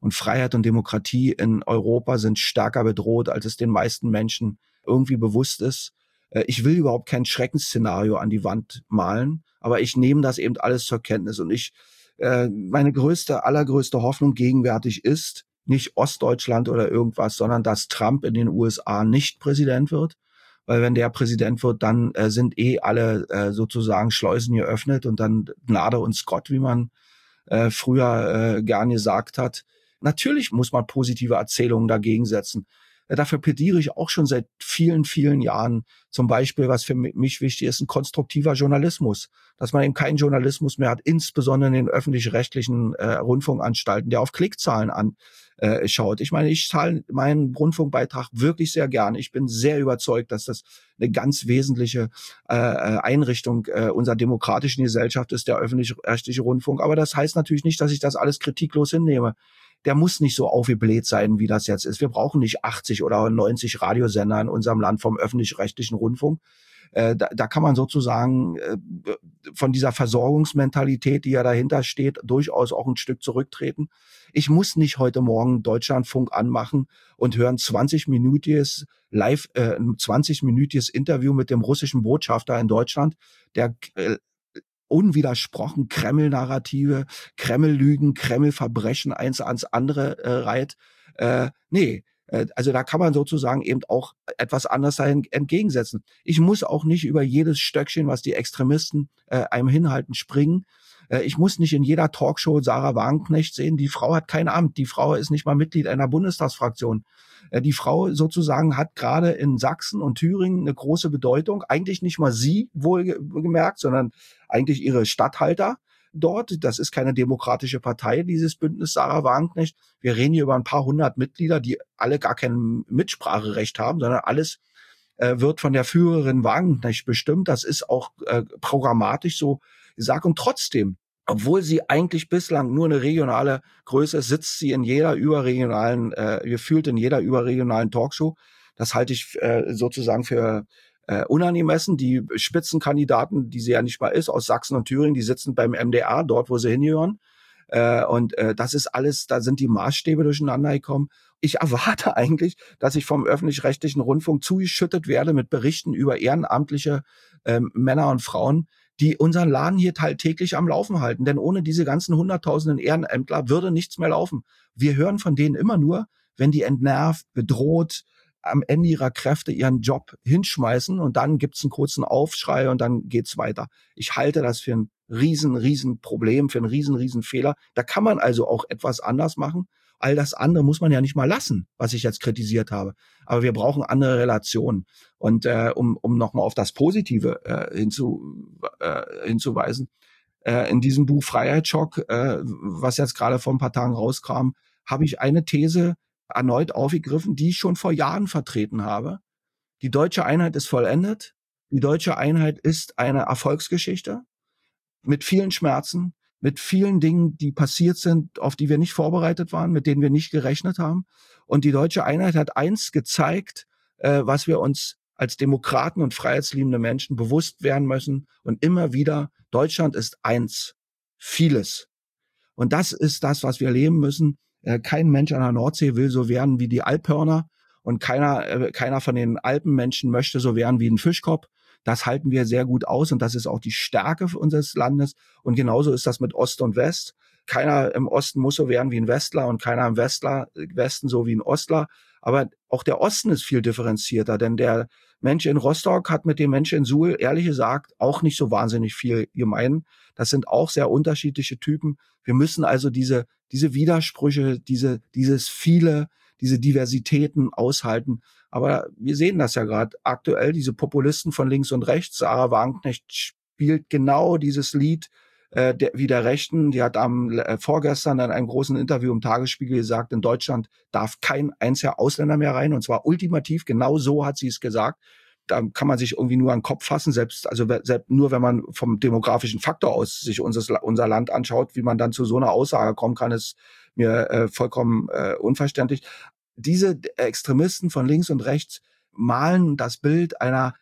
und Freiheit und Demokratie in Europa sind stärker bedroht, als es den meisten Menschen irgendwie bewusst ist. Ich will überhaupt kein Schreckensszenario an die Wand malen, aber ich nehme das eben alles zur Kenntnis. Und ich, äh, meine größte, allergrößte Hoffnung gegenwärtig ist nicht Ostdeutschland oder irgendwas, sondern dass Trump in den U S A nicht Präsident wird. Weil wenn der Präsident wird, dann äh, sind eh alle äh, sozusagen Schleusen geöffnet und dann Gnade uns Gott, wie man äh, früher äh, gern gesagt hat. Natürlich muss man positive Erzählungen dagegen setzen. Äh, dafür plädiere ich auch schon seit vielen, vielen Jahren. Zum Beispiel, was für mich wichtig ist, ein konstruktiver Journalismus. Dass man eben keinen Journalismus mehr hat, insbesondere in den öffentlich-rechtlichen äh, Rundfunkanstalten, der auf Klickzahlen an äh, schaut. Ich meine, ich zahle meinen Rundfunkbeitrag wirklich sehr gern. Ich bin sehr überzeugt, dass das eine ganz wesentliche äh, Einrichtung äh, unserer demokratischen Gesellschaft ist, der öffentlich-rechtliche Rundfunk. Aber das heißt natürlich nicht, dass ich das alles kritiklos hinnehme. Der muss nicht so aufgebläht sein, wie das jetzt ist. Wir brauchen nicht achtzig oder neunzig Radiosender in unserem Land vom öffentlich-rechtlichen Rundfunk. Äh, da, da kann man sozusagen äh, von dieser Versorgungsmentalität, die ja dahinter steht, durchaus auch ein Stück zurücktreten. Ich muss nicht heute Morgen Deutschlandfunk anmachen und hören zwanzig-minütiges Live, äh, zwanzig-minütiges Interview mit dem russischen Botschafter in Deutschland, der äh, unwidersprochen Kreml-Narrative, Kreml-Lügen, Kreml-Verbrechen eins ans andere äh, reiht. Äh, nee, äh, also da kann man sozusagen eben auch etwas anders entgegensetzen. Ich muss auch nicht über jedes Stöckchen, was die Extremisten äh, einem hinhalten, springen. Äh, ich muss nicht in jeder Talkshow Sarah Wagenknecht sehen. Die Frau hat kein Amt. Die Frau ist nicht mal Mitglied einer Bundestagsfraktion. Äh, die Frau sozusagen hat gerade in Sachsen und Thüringen eine große Bedeutung. Eigentlich nicht mal sie wohlgemerkt, sondern eigentlich ihre Statthalter dort. Das ist keine demokratische Partei, dieses Bündnis Sarah Wagenknecht. Wir reden hier über ein paar hundert Mitglieder, die alle gar kein Mitspracherecht haben, sondern alles äh, wird von der Führerin Wagenknecht bestimmt. Das ist auch äh, programmatisch so gesagt. Und trotzdem, obwohl sie eigentlich bislang nur eine regionale Größe ist, sitzt sie in jeder überregionalen, äh, gefühlt in jeder überregionalen Talkshow. Das halte ich äh, sozusagen für äh, unangemessen. Die Spitzenkandidaten, die sie ja nicht mal ist, aus Sachsen und Thüringen, die sitzen beim M D R, dort, wo sie hingehören. Äh, und äh, das ist alles, da sind die Maßstäbe durcheinander gekommen. Ich erwarte eigentlich, dass ich vom öffentlich-rechtlichen Rundfunk zugeschüttet werde mit Berichten über ehrenamtliche äh, Männer und Frauen, die unseren Laden hier tagtäglich am Laufen halten. Denn ohne diese ganzen hunderttausenden Ehrenämtler würde nichts mehr laufen. Wir hören von denen immer nur, wenn die entnervt, bedroht, am Ende ihrer Kräfte ihren Job hinschmeißen und dann gibt's einen kurzen Aufschrei und dann geht's weiter. Ich halte das für ein riesen, riesen Problem, für einen riesen, riesen Fehler. Da kann man also auch etwas anders machen. All das andere muss man ja nicht mal lassen, was ich jetzt kritisiert habe. Aber wir brauchen andere Relationen. Und äh, um, um nochmal auf das Positive äh, hinzu, äh, hinzuweisen, äh, in diesem Buch Freiheitsschock, äh, was jetzt gerade vor ein paar Tagen rauskam, habe ich eine These erneut aufgegriffen, die ich schon vor Jahren vertreten habe. Die deutsche Einheit ist vollendet. Die deutsche Einheit ist eine Erfolgsgeschichte mit vielen Schmerzen, mit vielen Dingen, die passiert sind, auf die wir nicht vorbereitet waren, mit denen wir nicht gerechnet haben. Und die deutsche Einheit hat eins gezeigt, äh, was wir uns als Demokraten und freiheitsliebende Menschen bewusst werden müssen. Und immer wieder, Deutschland ist eins, vieles. Und das ist das, was wir leben müssen. Kein Mensch an der Nordsee will so werden wie die Alphörner und keiner, keiner von den Alpenmenschen möchte so werden wie ein Fischkopf. Das halten wir sehr gut aus und das ist auch die Stärke unseres Landes. Und genauso ist das mit Ost und West. Keiner im Osten muss so werden wie ein Westler und keiner im Westler, Westen so wie ein Ostler. Aber auch der Osten ist viel differenzierter, denn der Mensch in Rostock hat mit dem Mensch in Suhl, ehrlich gesagt, auch nicht so wahnsinnig viel gemein. Das sind auch sehr unterschiedliche Typen. Wir müssen also diese, diese Widersprüche, diese, dieses viele, diese Diversitäten aushalten. Aber wir sehen das ja gerade aktuell, diese Populisten von links und rechts. Sarah Wagenknecht spielt genau dieses Lied äh, der, wie der Rechten. Die hat am äh, vorgestern in einem großen Interview im Tagesspiegel gesagt, in Deutschland darf kein einziger Ausländer mehr rein. Und zwar ultimativ, genau so hat sie es gesagt. Da kann man sich irgendwie nur an den Kopf fassen, selbst also selbst nur wenn man vom demografischen Faktor aus sich unseres, unser Land anschaut, wie man dann zu so einer Aussage kommen kann, ist mir äh, vollkommen äh, unverständlich. Diese Extremisten von links und rechts malen das Bild einer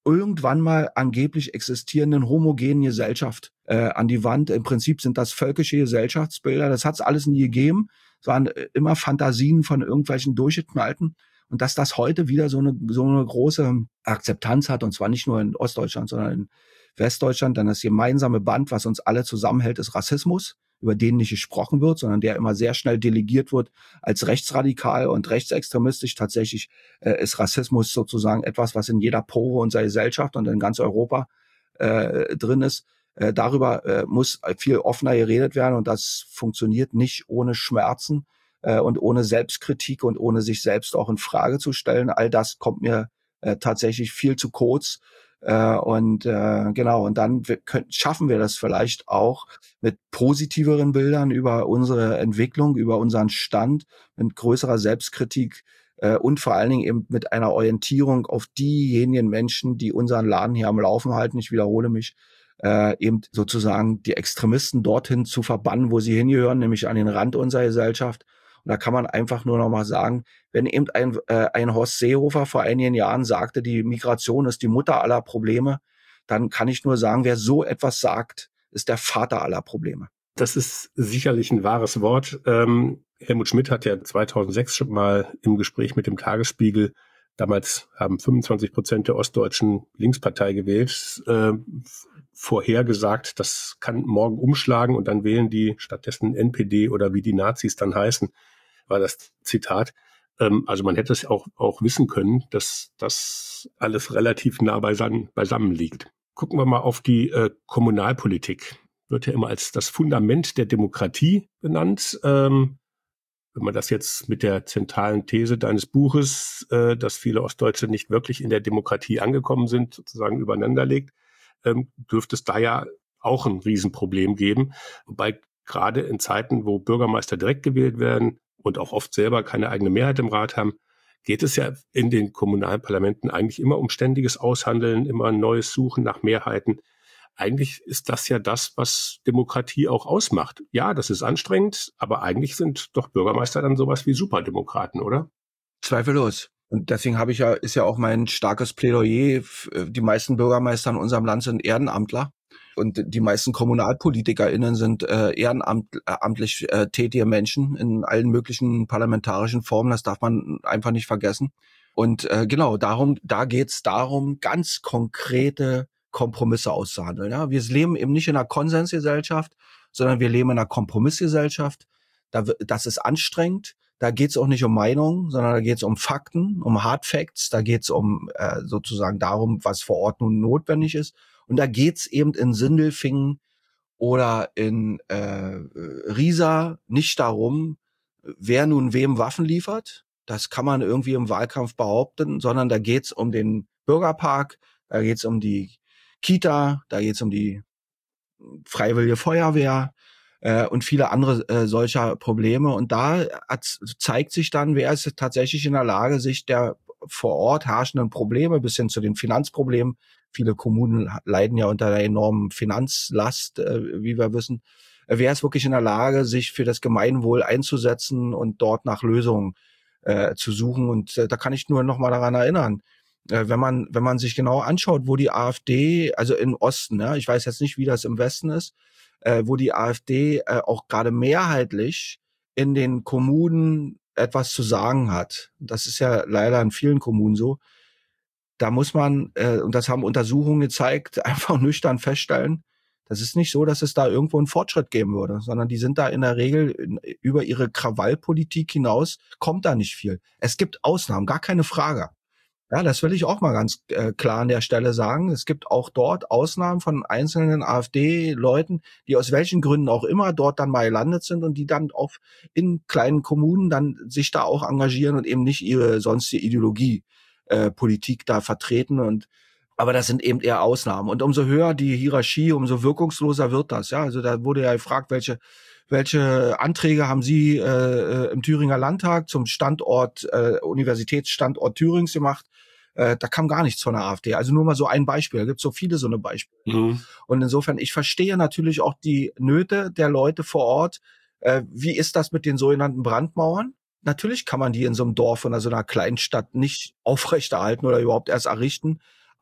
irgendwann mal angeblich existierenden homogenen Gesellschaft äh, an die Wand. Im Prinzip sind das völkische Gesellschaftsbilder. Das hat es alles nie gegeben. Es waren immer Fantasien von irgendwelchen Durchgeknallten. Und dass das heute wieder so eine, so eine große Akzeptanz hat, und zwar nicht nur in Ostdeutschland, sondern in Westdeutschland, dann das gemeinsame Band, was uns alle zusammenhält, ist Rassismus, über den nicht gesprochen wird, sondern der immer sehr schnell delegiert wird als rechtsradikal und rechtsextremistisch. Tatsächlich äh, ist Rassismus sozusagen etwas, was in jeder Pore unserer Gesellschaft und in ganz Europa äh, drin ist. Äh, darüber äh, muss viel offener geredet werden, und das funktioniert nicht ohne Schmerzen äh, und ohne Selbstkritik und ohne sich selbst auch in Frage zu stellen. All das kommt mir äh, tatsächlich viel zu kurz. Äh, und äh, genau, und dann wir können, schaffen wir das vielleicht auch mit positiveren Bildern über unsere Entwicklung, über unseren Stand, mit größerer Selbstkritik äh, und vor allen Dingen eben mit einer Orientierung auf diejenigen Menschen, die unseren Laden hier am Laufen halten. Ich wiederhole mich, äh, eben sozusagen die Extremisten dorthin zu verbannen, wo sie hingehören, nämlich an den Rand unserer Gesellschaft. Und da kann man einfach nur noch mal sagen, wenn eben ein, äh, ein Horst Seehofer vor einigen Jahren sagte, die Migration ist die Mutter aller Probleme, dann kann ich nur sagen, wer so etwas sagt, ist der Vater aller Probleme. Das ist sicherlich ein wahres Wort. Ähm, Helmut Schmidt hat ja zweitausendsechs schon mal im Gespräch mit dem Tagesspiegel, damals haben fünfundzwanzig Prozent der Ostdeutschen Linkspartei gewählt, äh, vorhergesagt, das kann morgen umschlagen und dann wählen die stattdessen N P D oder wie die Nazis dann heißen, war das Zitat. Ähm, also man hätte es auch, auch wissen können, dass das alles relativ nah beisammen, beisammen liegt. Gucken wir mal auf die äh, Kommunalpolitik. Wird ja immer als das Fundament der Demokratie benannt. Ähm, wenn man das jetzt mit der zentralen These deines Buches, äh, dass viele Ostdeutsche nicht wirklich in der Demokratie angekommen sind, sozusagen übereinander legt, ähm, dürfte es da ja auch ein Riesenproblem geben. Wobei gerade in Zeiten, wo Bürgermeister direkt gewählt werden und auch oft selber keine eigene Mehrheit im Rat haben, geht es ja in den kommunalen Parlamenten eigentlich immer um ständiges Aushandeln, immer ein neues Suchen nach Mehrheiten. Eigentlich ist das ja das, was Demokratie auch ausmacht. Ja, das ist anstrengend, aber eigentlich sind doch Bürgermeister dann sowas wie Superdemokraten, oder? Zweifellos. Und deswegen habe ich ja, ist ja auch mein starkes Plädoyer, die meisten Bürgermeister in unserem Land sind Ehrenamtler. Und die meisten KommunalpolitikerInnen sind äh, ehrenamtlich äh, tätige Menschen in allen möglichen parlamentarischen Formen. Das darf man einfach nicht vergessen. Und äh, genau, darum, da geht's darum, ganz konkrete Kompromisse auszuhandeln. Ja? Wir leben eben nicht in einer Konsensgesellschaft, sondern wir leben in einer Kompromissgesellschaft. Da, das ist anstrengend. Da geht's auch nicht um Meinungen, sondern da geht's um Fakten, um Hard Facts. Da geht's um äh, sozusagen darum, was vor Ort nun notwendig ist. Und da geht's eben in Sindelfingen oder in äh, Riesa nicht darum, wer nun wem Waffen liefert. Das kann man irgendwie im Wahlkampf behaupten, sondern da geht's um den Bürgerpark, da geht's um die Kita, da geht's um die Freiwillige Feuerwehr äh, und viele andere äh, solcher Probleme. Und da zeigt sich dann, wer ist tatsächlich in der Lage, sich der vor Ort herrschenden Probleme bis hin zu den Finanzproblemen. Viele Kommunen leiden ja unter der enormen Finanzlast, äh, wie wir wissen. Wer ist wirklich in der Lage, sich für das Gemeinwohl einzusetzen und dort nach Lösungen äh, zu suchen? Und äh, da kann ich nur noch mal daran erinnern, äh, wenn man wenn man sich genau anschaut, wo die AfD, also im Osten, ja, ich weiß jetzt nicht, wie das im Westen ist, äh, wo die AfD äh, auch gerade mehrheitlich in den Kommunen etwas zu sagen hat. Das ist ja leider in vielen Kommunen so. Da muss man, äh, und das haben Untersuchungen gezeigt, einfach nüchtern feststellen, das ist nicht so, dass es da irgendwo einen Fortschritt geben würde, sondern die sind da in der Regel in, über ihre Krawallpolitik hinaus, kommt da nicht viel. Es gibt Ausnahmen, gar keine Frage. Ja, das will ich auch mal ganz äh, klar an der Stelle sagen. Es gibt auch dort Ausnahmen von einzelnen AfD-Leuten, die aus welchen Gründen auch immer dort dann mal gelandet sind und die dann auch in kleinen Kommunen dann sich da auch engagieren und eben nicht ihre sonstige Ideologie, äh, Politik da vertreten. Und aber das sind eben eher Ausnahmen. Und umso höher die Hierarchie, umso wirkungsloser wird das. Ja, also da wurde ja gefragt, welche welche Anträge haben Sie äh, im Thüringer Landtag zum Standort äh, Universitätsstandort Thürings gemacht? Äh, da kam gar nichts von der AfD. Also nur mal so ein Beispiel. Da gibt es so viele so eine Beispiele. Mhm. Und insofern, ich verstehe natürlich auch die Nöte der Leute vor Ort. Äh, wie ist das mit den sogenannten Brandmauern? Natürlich kann man die in so einem Dorf oder so einer Kleinstadt nicht aufrechterhalten oder überhaupt erst errichten.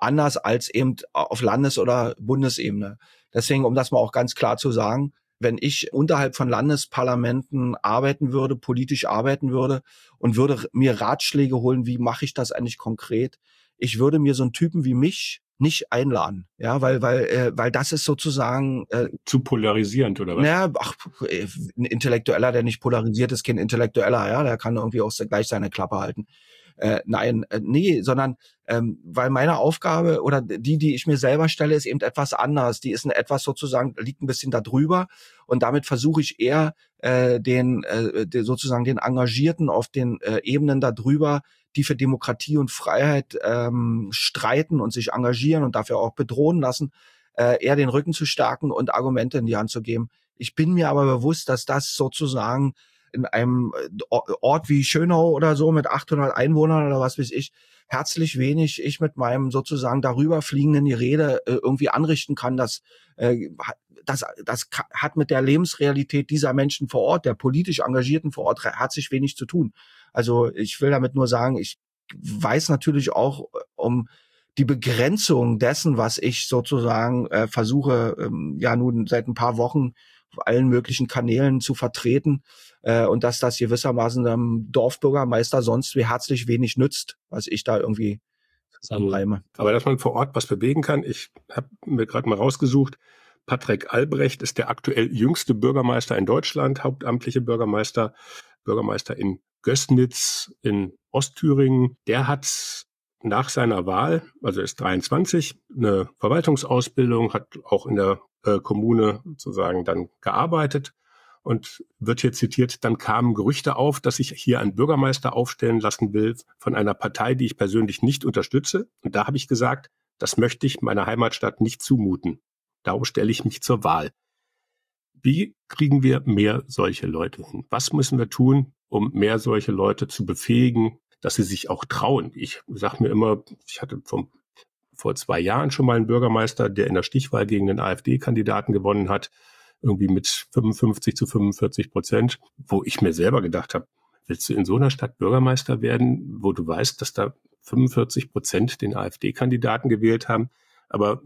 anders als eben auf Landes- oder Bundesebene. Deswegen, um das mal auch ganz klar zu sagen, wenn ich unterhalb von Landesparlamenten arbeiten würde, politisch arbeiten würde und würde mir Ratschläge holen, wie mache ich das eigentlich konkret, ich würde mir so einen Typen wie mich nicht einladen, ja, weil weil äh, weil das ist sozusagen äh, zu polarisierend oder was? naja, ach, ein Intellektueller, der nicht polarisiert ist, kein Intellektueller, ja, der kann irgendwie auch gleich seine Klappe halten. Äh, nein, äh, nee, sondern ähm, weil meine Aufgabe oder die, die ich mir selber stelle, ist eben etwas anders. Die ist ein etwas sozusagen, liegt ein bisschen da drüber und damit versuche ich eher äh, den, äh, den sozusagen den Engagierten auf den äh, Ebenen da drüber, die für Demokratie und Freiheit ähm, streiten und sich engagieren und dafür auch bedrohen lassen, äh, eher den Rücken zu stärken und Argumente in die Hand zu geben. Ich bin mir aber bewusst, dass das sozusagen in einem Ort wie Schönau oder so mit achthundert Einwohnern oder was weiß ich, herzlich wenig ich mit meinem sozusagen darüber fliegenden Gerede äh, irgendwie anrichten kann. Das, äh, das, das hat mit der Lebensrealität dieser Menschen vor Ort, der politisch Engagierten vor Ort, herzlich wenig zu tun. Also ich will damit nur sagen, ich weiß natürlich auch um die Begrenzung dessen, was ich sozusagen äh, versuche, ähm, ja nun seit ein paar Wochen auf allen möglichen Kanälen zu vertreten, äh, und dass das gewissermaßen einem Dorfbürgermeister sonst wie herzlich wenig nützt, was ich da irgendwie zusammenreime. Aber dass man vor Ort was bewegen kann, ich habe mir gerade mal rausgesucht, Patrick Albrecht ist der aktuell jüngste Bürgermeister in Deutschland, hauptamtliche Bürgermeister, Bürgermeister in Gößnitz in Ostthüringen. Der hat nach seiner Wahl, also ist dreiundzwanzig, eine Verwaltungsausbildung, hat auch in der äh, Kommune sozusagen dann gearbeitet und wird hier zitiert, dann kamen Gerüchte auf, dass ich hier einen Bürgermeister aufstellen lassen will von einer Partei, die ich persönlich nicht unterstütze. Und da habe ich gesagt, das möchte ich meiner Heimatstadt nicht zumuten. Darum stelle ich mich zur Wahl. Wie kriegen wir mehr solche Leute hin? Was müssen wir tun, um mehr solche Leute zu befähigen, dass sie sich auch trauen? Ich sage mir immer, ich hatte vom, vor zwei Jahren schon mal einen Bürgermeister, der in der Stichwahl gegen den AfD-Kandidaten gewonnen hat, irgendwie mit fünfundfünfzig zu fünfundvierzig Prozent, wo ich mir selber gedacht habe, willst du in so einer Stadt Bürgermeister werden, wo du weißt, dass da fünfundvierzig Prozent den AfD-Kandidaten gewählt haben? Aber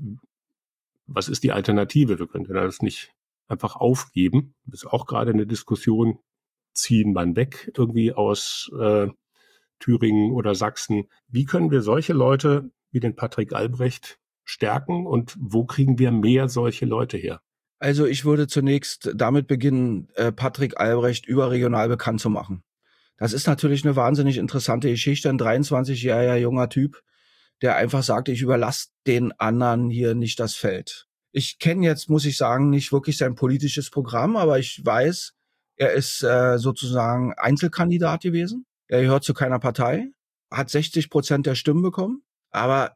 was ist die Alternative? Wir können das nicht einfach aufgeben. Das ist auch gerade eine Diskussion. Ziehen man weg irgendwie aus äh, Thüringen oder Sachsen. Wie können wir solche Leute wie den Patrick Albrecht stärken und wo kriegen wir mehr solche Leute her? Also ich würde zunächst damit beginnen, äh, Patrick Albrecht überregional bekannt zu machen. Das ist natürlich eine wahnsinnig interessante Geschichte. Ein dreiundzwanzigjähriger junger Typ, der einfach sagt, ich überlasse den anderen hier nicht das Feld. Ich kenne jetzt, muss ich sagen, nicht wirklich sein politisches Programm, aber ich weiß, er ist äh, sozusagen Einzelkandidat gewesen. Er gehört zu keiner Partei, hat sechzig Prozent der Stimmen bekommen, aber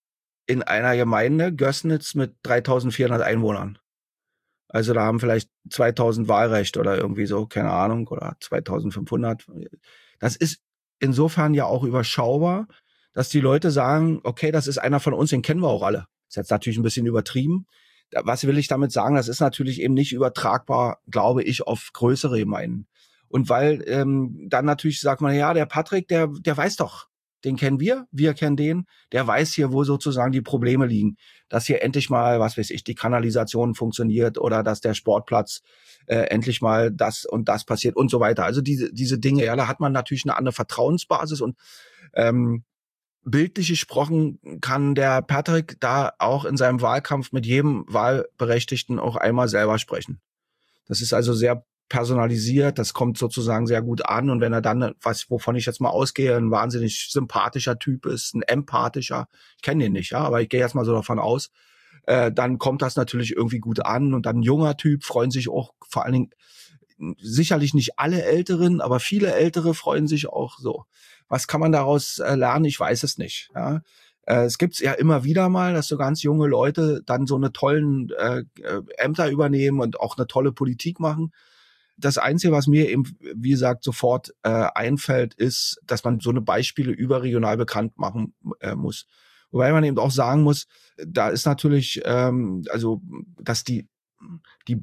in einer Gemeinde, Gößnitz, mit dreitausendvierhundert Einwohnern. Also da haben vielleicht zweitausend Wahlrecht oder irgendwie so, keine Ahnung, oder zweitausendfünfhundert. Das ist insofern ja auch überschaubar, dass die Leute sagen, okay, das ist einer von uns, den kennen wir auch alle. Das ist jetzt natürlich ein bisschen übertrieben. Was will ich damit sagen? Das ist natürlich eben nicht übertragbar, glaube ich, auf größere Gemeinden. Und weil ähm, dann natürlich sagt man, ja, der Patrick, der, der weiß doch, den kennen wir, wir kennen den, der weiß hier, wo sozusagen die Probleme liegen. Dass hier endlich mal, was weiß ich, die Kanalisation funktioniert oder dass der Sportplatz äh, endlich mal das und das passiert und so weiter. Also diese diese Dinge, ja, da hat man natürlich eine andere Vertrauensbasis und ähm, bildlich gesprochen kann der Patrick da auch in seinem Wahlkampf mit jedem Wahlberechtigten auch einmal selber sprechen. Das ist also sehr personalisiert, das kommt sozusagen sehr gut an und wenn er dann, was wovon ich jetzt mal ausgehe, ein wahnsinnig sympathischer Typ ist, ein empathischer, ich kenne den nicht, ja, aber ich gehe jetzt mal so davon aus, äh, dann kommt das natürlich irgendwie gut an und dann ein junger Typ, freuen sich auch vor allen Dingen sicherlich nicht alle Älteren, aber viele Ältere freuen sich auch so. Was kann man daraus äh, lernen? Ich weiß es nicht, ja. Es gibt's ja immer wieder mal, dass so ganz junge Leute dann so eine tollen äh, Ämter übernehmen und auch eine tolle Politik machen. Das Einzige, was mir eben, wie gesagt, sofort äh, einfällt, ist, dass man so eine Beispiele überregional bekannt machen äh, muss. Wobei man eben auch sagen muss, da ist natürlich, ähm, also, dass die, die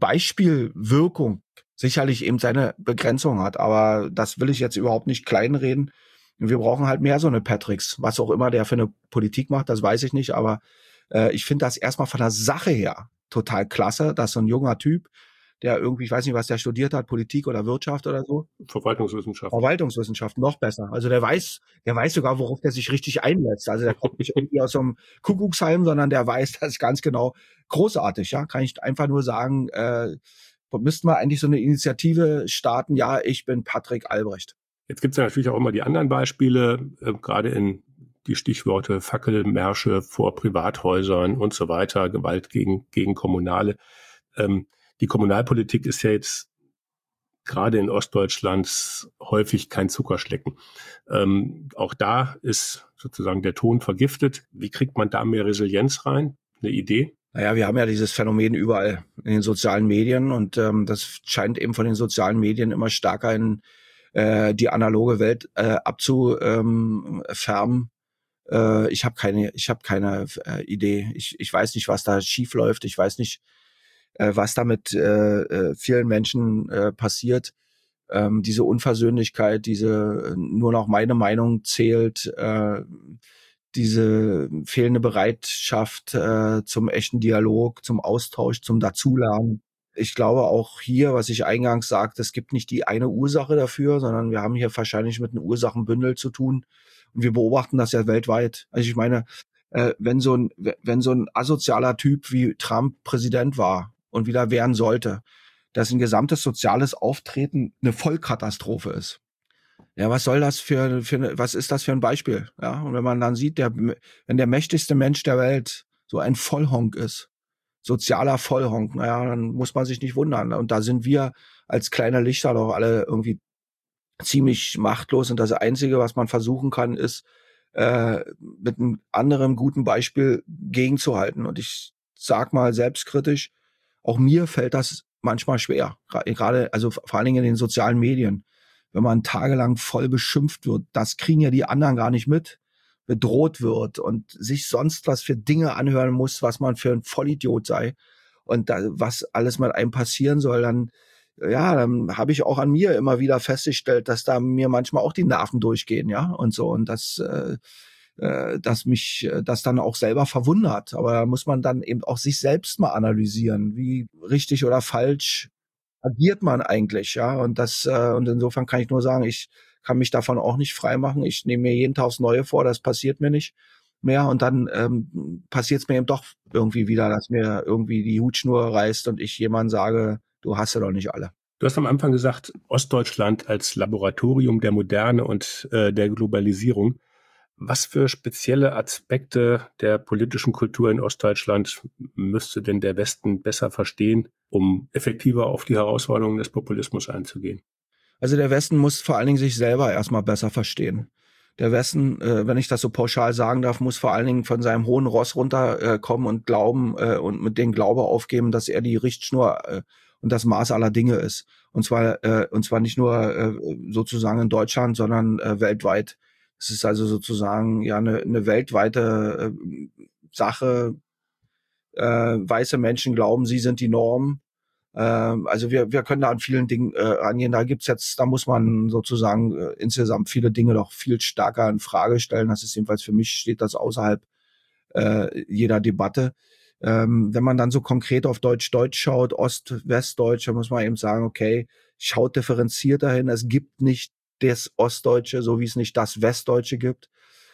Beispielwirkung sicherlich eben seine Begrenzung hat. Aber das will ich jetzt überhaupt nicht kleinreden. Und wir brauchen halt mehr so eine Patricks, was auch immer der für eine Politik macht, das weiß ich nicht, aber äh, ich finde das erstmal von der Sache her total klasse, dass so ein junger Typ, der irgendwie, ich weiß nicht, was der studiert hat, Politik oder Wirtschaft oder so. Verwaltungswissenschaft. Verwaltungswissenschaft, noch besser. Also der weiß, der weiß sogar, worauf der sich richtig einlässt. Also der kommt nicht irgendwie aus so einem Kuckucksheim, sondern der weiß das ganz genau. Großartig, ja. Kann ich einfach nur sagen, äh, müssten wir eigentlich so eine Initiative starten, ja, ich bin Patrick Albrecht. Jetzt gibt es ja natürlich auch immer die anderen Beispiele, äh, gerade in die Stichworte Fackelmärsche vor Privathäusern und so weiter, Gewalt gegen, gegen Kommunale. Ähm, die Kommunalpolitik ist ja jetzt gerade in Ostdeutschland häufig kein Zuckerschlecken. Ähm, auch da ist sozusagen der Ton vergiftet. Wie kriegt man da mehr Resilienz rein? Eine Idee? Naja, wir haben ja dieses Phänomen überall in den sozialen Medien und ähm, das scheint eben von den sozialen Medien immer stärker in äh, die analoge Welt äh, abzufärben. Äh, ich habe keine, ich habe keine äh, Idee. Ich, ich weiß nicht, was da schief läuft. Ich weiß nicht, äh, was da mit äh, äh, vielen Menschen äh, passiert. Ähm, diese Unversöhnlichkeit, diese äh, nur noch meine Meinung zählt, äh, diese fehlende Bereitschaft äh, zum echten Dialog, zum Austausch, zum Dazulernen. Ich glaube auch hier, was ich eingangs sagte, es gibt nicht die eine Ursache dafür, sondern wir haben hier wahrscheinlich mit einem Ursachenbündel zu tun. Und wir beobachten das ja weltweit. Also ich meine, äh, wenn so ein, wenn so ein asozialer Typ wie Trump Präsident war und wieder werden sollte, dass ein gesamtes soziales Auftreten eine Vollkatastrophe ist. Ja, was soll das für, für, was ist das für ein Beispiel? Ja, und wenn man dann sieht, der, wenn der mächtigste Mensch der Welt so ein Vollhonk ist, sozialer Vollhonk, naja, dann muss man sich nicht wundern. Und da sind wir als kleine Lichter doch alle irgendwie ziemlich machtlos. Und das Einzige, was man versuchen kann, ist, äh, mit einem anderen guten Beispiel gegenzuhalten. Und ich sag mal selbstkritisch, auch mir fällt das manchmal schwer. Gerade, also vor allen Dingen in den sozialen Medien. Wenn man tagelang voll beschimpft wird, das kriegen ja die anderen gar nicht mit, bedroht wird und sich sonst was für Dinge anhören muss, was man für ein Vollidiot sei und da, was alles mit einem passieren soll, dann ja, dann habe ich auch an mir immer wieder festgestellt, dass da mir manchmal auch die Nerven durchgehen, ja, und so und das äh, äh, dass mich äh, das dann auch selber verwundert, aber da muss man dann eben auch sich selbst mal analysieren, wie richtig oder falsch agiert man eigentlich, ja, und das äh, und insofern kann ich nur sagen, ich kann mich davon auch nicht frei machen. Ich nehme mir jeden Tag aufs Neue vor, das passiert mir nicht mehr und dann ähm, passiert es mir eben doch irgendwie wieder, dass mir irgendwie die Hutschnur reißt und ich jemand sage, du hast ja doch nicht alle. Du hast am Anfang gesagt, Ostdeutschland als Laboratorium der Moderne und äh, der Globalisierung. Was für spezielle Aspekte der politischen Kultur in Ostdeutschland müsste denn der Westen besser verstehen, um effektiver auf die Herausforderungen des Populismus einzugehen? Also der Westen muss vor allen Dingen sich selber erstmal besser verstehen. Der Westen, äh, wenn ich das so pauschal sagen darf, muss vor allen Dingen von seinem hohen Ross runterkommen äh, und glauben äh, und mit dem Glaube aufgeben, dass er die Richtschnur äh, und das Maß aller Dinge ist. Und zwar äh, und zwar nicht nur äh, sozusagen in Deutschland, sondern äh, weltweit. Es ist also sozusagen ja eine, eine weltweite äh, Sache. Äh, weiße Menschen glauben, sie sind die Norm. Ähm, also wir wir können da an vielen Dingen äh, angehen. Da gibt's jetzt, da muss man sozusagen äh, insgesamt viele Dinge doch viel stärker in Frage stellen. Das ist jedenfalls für mich, steht das außerhalb äh, jeder Debatte. Ähm, wenn man dann so konkret auf Deutsch-Deutsch schaut, Ost-Westdeutsch, dann muss man eben sagen, okay, schaut differenzierter hin. Es gibt nicht das Ostdeutsche, so wie es nicht das Westdeutsche gibt.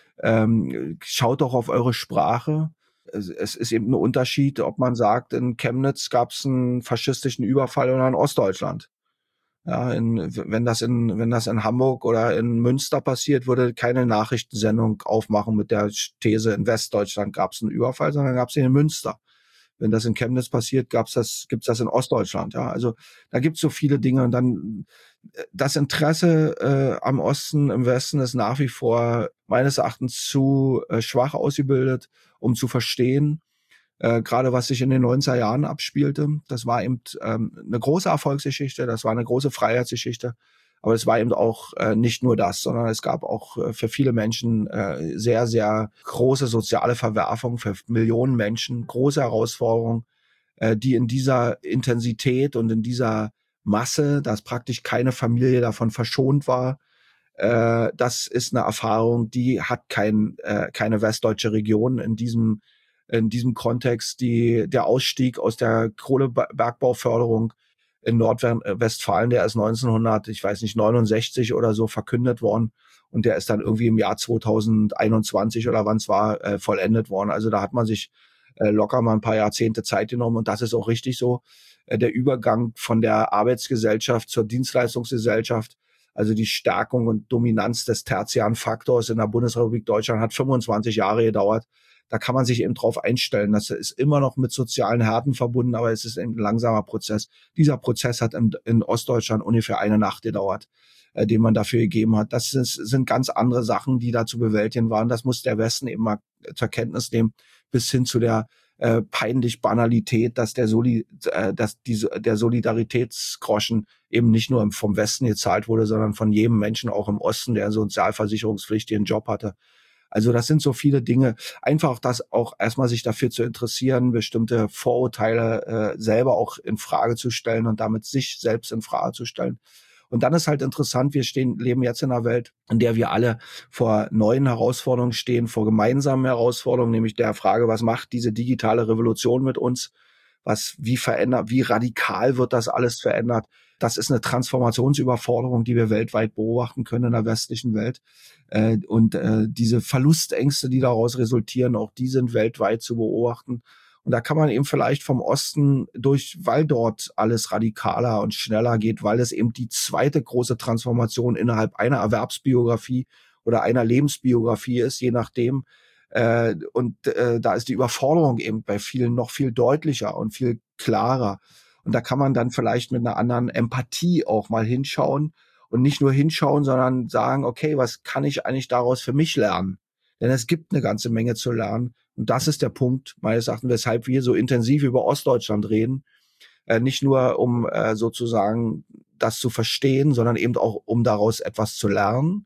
Ähm, schaut doch auf eure Sprache. Es, es ist eben ein Unterschied, ob man sagt, in Chemnitz gab es einen faschistischen Überfall oder in Ostdeutschland. Ja, in, wenn das in, wenn das in Hamburg oder in Münster passiert, würde keine Nachrichtensendung aufmachen mit der These, in Westdeutschland gab es einen Überfall, sondern gab es ihn in Münster. Wenn das in Chemnitz passiert, gab's das, gibt's das in Ostdeutschland. Ja, also da gibt's so viele Dinge und dann das Interesse äh, am Osten, im Westen ist nach wie vor meines Erachtens zu äh, schwach ausgebildet, um zu verstehen, äh, gerade was sich in den neunziger Jahren abspielte. Das war eben ähm, eine große Erfolgsgeschichte, das war eine große Freiheitsgeschichte, aber es war eben auch äh, nicht nur das, sondern es gab auch äh, für viele Menschen äh, sehr, sehr große soziale Verwerfungen, für Millionen Menschen große Herausforderungen, äh, die in dieser Intensität und in dieser Masse, dass praktisch keine Familie davon verschont war, Äh, das ist eine Erfahrung, die hat kein, äh, keine westdeutsche Region in diesem, in diesem Kontext. Die, der Ausstieg aus der Kohlebergbauförderung in Nordwestfalen, der ist neunzehnhundert, ich weiß nicht, neunundsechzig oder so verkündet worden. Und der ist dann irgendwie im Jahr zweitausendeinundzwanzig oder wann es war, äh, vollendet worden. Also da hat man sich äh, locker mal ein paar Jahrzehnte Zeit genommen. Und das ist auch richtig so. Äh, der Übergang von der Arbeitsgesellschaft zur Dienstleistungsgesellschaft, also die Stärkung und Dominanz des tertiären Faktors in der Bundesrepublik Deutschland, hat fünfundzwanzig Jahre gedauert. Da kann man sich eben drauf einstellen. Das ist immer noch mit sozialen Härten verbunden, aber es ist ein langsamer Prozess. Dieser Prozess hat in, in Ostdeutschland ungefähr eine Nacht gedauert, äh, den man dafür gegeben hat. Das ist, sind ganz andere Sachen, die da zu bewältigen waren. Das muss der Westen eben mal zur Kenntnis nehmen, bis hin zu der äh, peinlich Banalität, dass der Soli, äh, dass diese, der Solidaritätsgroschen eben nicht nur vom Westen gezahlt wurde, sondern von jedem Menschen auch im Osten, der einen sozialversicherungspflichtigen Job hatte. Also das sind so viele Dinge. Einfach das auch erstmal sich dafür zu interessieren, bestimmte Vorurteile äh, selber auch in Frage zu stellen und damit sich selbst in Frage zu stellen. Und dann ist halt interessant, wir stehen, leben jetzt in einer Welt, in der wir alle vor neuen Herausforderungen stehen, vor gemeinsamen Herausforderungen, nämlich der Frage, was macht diese digitale Revolution mit uns? Was, wie verändert, wie radikal wird das alles verändert? Das ist eine Transformationsüberforderung, die wir weltweit beobachten können in der westlichen Welt. Äh, und äh, diese Verlustängste, die daraus resultieren, auch die sind weltweit zu beobachten. Und da kann man eben vielleicht vom Osten durch, weil dort alles radikaler und schneller geht, weil es eben die zweite große Transformation innerhalb einer Erwerbsbiografie oder einer Lebensbiografie ist, je nachdem. Äh, und äh, da ist die Überforderung eben bei vielen noch viel deutlicher und viel klarer. Und da kann man dann vielleicht mit einer anderen Empathie auch mal hinschauen und nicht nur hinschauen, sondern sagen, okay, was kann ich eigentlich daraus für mich lernen? Denn es gibt eine ganze Menge zu lernen. Und das ist der Punkt, meines Erachtens, weshalb wir so intensiv über Ostdeutschland reden. Äh, nicht nur, um äh, sozusagen das zu verstehen, sondern eben auch, um daraus etwas zu lernen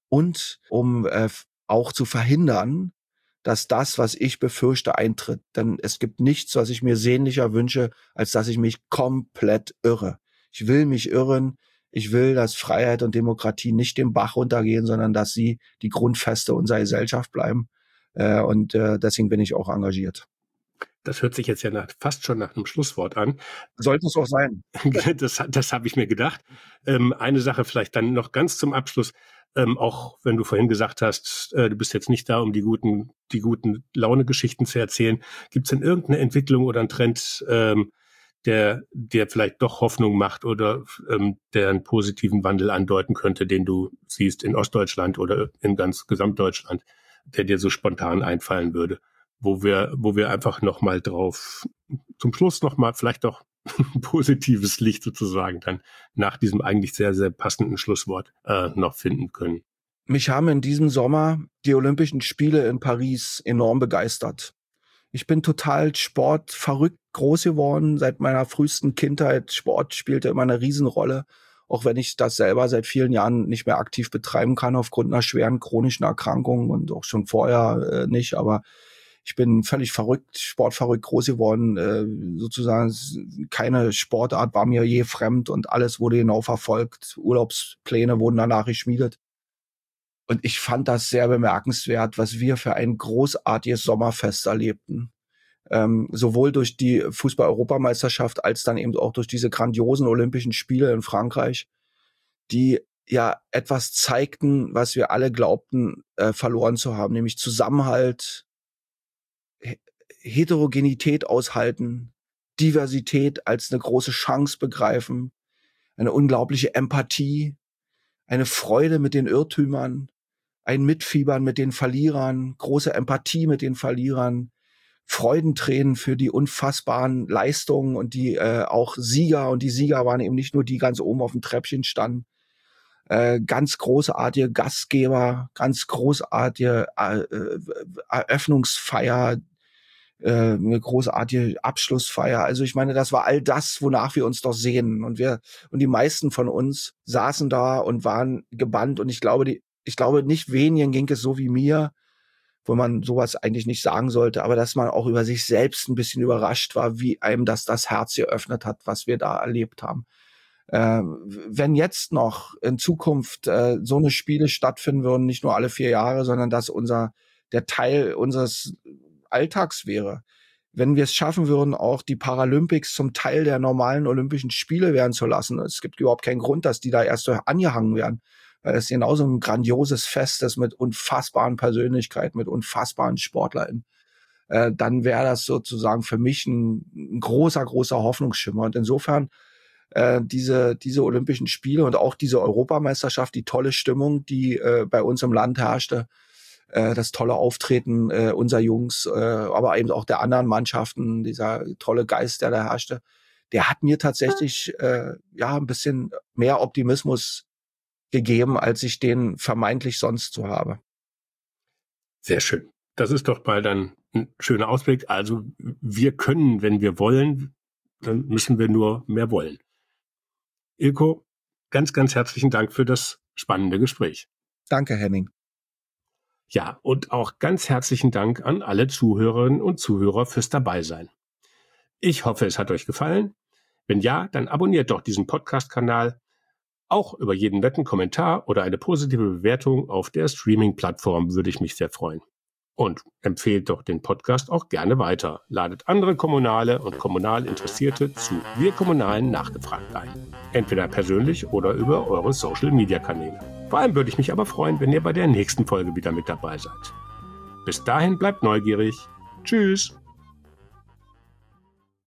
und um äh, auch zu verhindern, dass das, was ich befürchte, eintritt. Denn es gibt nichts, was ich mir sehnlicher wünsche, als dass ich mich komplett irre. Ich will mich irren. Ich will, dass Freiheit und Demokratie nicht den Bach runtergehen, sondern dass sie die Grundfeste unserer Gesellschaft bleiben. Äh, und äh, deswegen bin ich auch engagiert. Das hört sich jetzt ja nach, fast schon nach einem Schlusswort an. Sollte es auch sein. Das, das habe ich mir gedacht. Ähm, eine Sache vielleicht dann noch ganz zum Abschluss. Ähm, auch wenn du vorhin gesagt hast, äh, du bist jetzt nicht da, um die guten, die guten Laune-Geschichten zu erzählen. Gibt es denn irgendeine Entwicklung oder einen Trend, ähm, der, der vielleicht doch Hoffnung macht oder ähm, der einen positiven Wandel andeuten könnte, den du siehst in Ostdeutschland oder in ganz Gesamtdeutschland, der dir so spontan einfallen würde, wo wir, wo wir einfach nochmal drauf, zum Schluss nochmal vielleicht doch ein positives Licht sozusagen dann nach diesem eigentlich sehr, sehr passenden Schlusswort äh, noch finden können. Mich haben in diesem Sommer die Olympischen Spiele in Paris enorm begeistert. Ich bin total sportverrückt groß geworden seit meiner frühesten Kindheit. Sport spielte immer eine Riesenrolle, auch wenn ich das selber seit vielen Jahren nicht mehr aktiv betreiben kann aufgrund einer schweren chronischen Erkrankung und auch schon vorher äh, nicht. Aber ich bin völlig verrückt, sportverrückt groß geworden. Äh, sozusagen keine Sportart war mir je fremd und alles wurde genau verfolgt. Urlaubspläne wurden danach geschmiedet. Und ich fand das sehr bemerkenswert, was wir für ein großartiges Sommerfest erlebten. Ähm, sowohl durch die Fußball-Europameisterschaft als dann eben auch durch diese grandiosen Olympischen Spiele in Frankreich, die ja etwas zeigten, was wir alle glaubten, äh, verloren zu haben, nämlich Zusammenhalt, He- Heterogenität aushalten, Diversität als eine große Chance begreifen, eine unglaubliche Empathie, eine Freude mit den Irrtümern, ein Mitfiebern mit den Verlierern, große Empathie mit den Verlierern, Freudentränen für die unfassbaren Leistungen und die äh, auch Sieger. Und die Sieger waren eben nicht nur die ganz oben auf dem Treppchen standen. Äh, ganz großartige Gastgeber, ganz großartige äh, äh, Eröffnungsfeier, äh, eine großartige Abschlussfeier. Also ich meine, das war all das, wonach wir uns doch sehnen. Und wir und die meisten von uns saßen da und waren gebannt. Und ich glaube, die, ich glaube, nicht wenigen ging es so wie mir, wo man sowas eigentlich nicht sagen sollte, aber dass man auch über sich selbst ein bisschen überrascht war, wie einem das das Herz geöffnet hat, was wir da erlebt haben. Äh, wenn jetzt noch in Zukunft äh, so eine Spiele stattfinden würden, nicht nur alle vier Jahre, sondern dass unser der Teil unseres Alltags wäre, wenn wir es schaffen würden, auch die Paralympics zum Teil der normalen Olympischen Spiele werden zu lassen. Es gibt überhaupt keinen Grund, dass die da erst so angehangen werden, weil es genauso ein grandioses Fest ist mit unfassbaren Persönlichkeiten, mit unfassbaren SportlerInnen. Äh, dann wäre das sozusagen für mich ein, ein großer, großer Hoffnungsschimmer. Und insofern äh, diese diese Olympischen Spiele und auch diese Europameisterschaft, die tolle Stimmung, die äh, bei uns im Land herrschte, äh, das tolle Auftreten äh, unserer Jungs, äh, aber eben auch der anderen Mannschaften, dieser tolle Geist, der da herrschte, der hat mir tatsächlich äh, ja ein bisschen mehr Optimismus gegeben, als ich den vermeintlich sonst so habe. Sehr schön. Das ist doch mal dann ein schöner Ausblick. Also wir können, wenn wir wollen, dann müssen wir nur mehr wollen. Ilko, ganz, ganz herzlichen Dank für das spannende Gespräch. Danke, Henning. Ja, und auch ganz herzlichen Dank an alle Zuhörerinnen und Zuhörer fürs Dabeisein. Ich hoffe, es hat euch gefallen. Wenn ja, dann abonniert doch diesen Podcast-Kanal. Auch über jeden netten Kommentar oder eine positive Bewertung auf der Streaming-Plattform würde ich mich sehr freuen. Und empfehlt doch den Podcast auch gerne weiter. Ladet andere Kommunale und kommunal Interessierte zu Wir Kommunalen nachgefragt ein. Entweder persönlich oder über eure Social-Media-Kanäle. Vor allem würde ich mich aber freuen, wenn ihr bei der nächsten Folge wieder mit dabei seid. Bis dahin bleibt neugierig. Tschüss!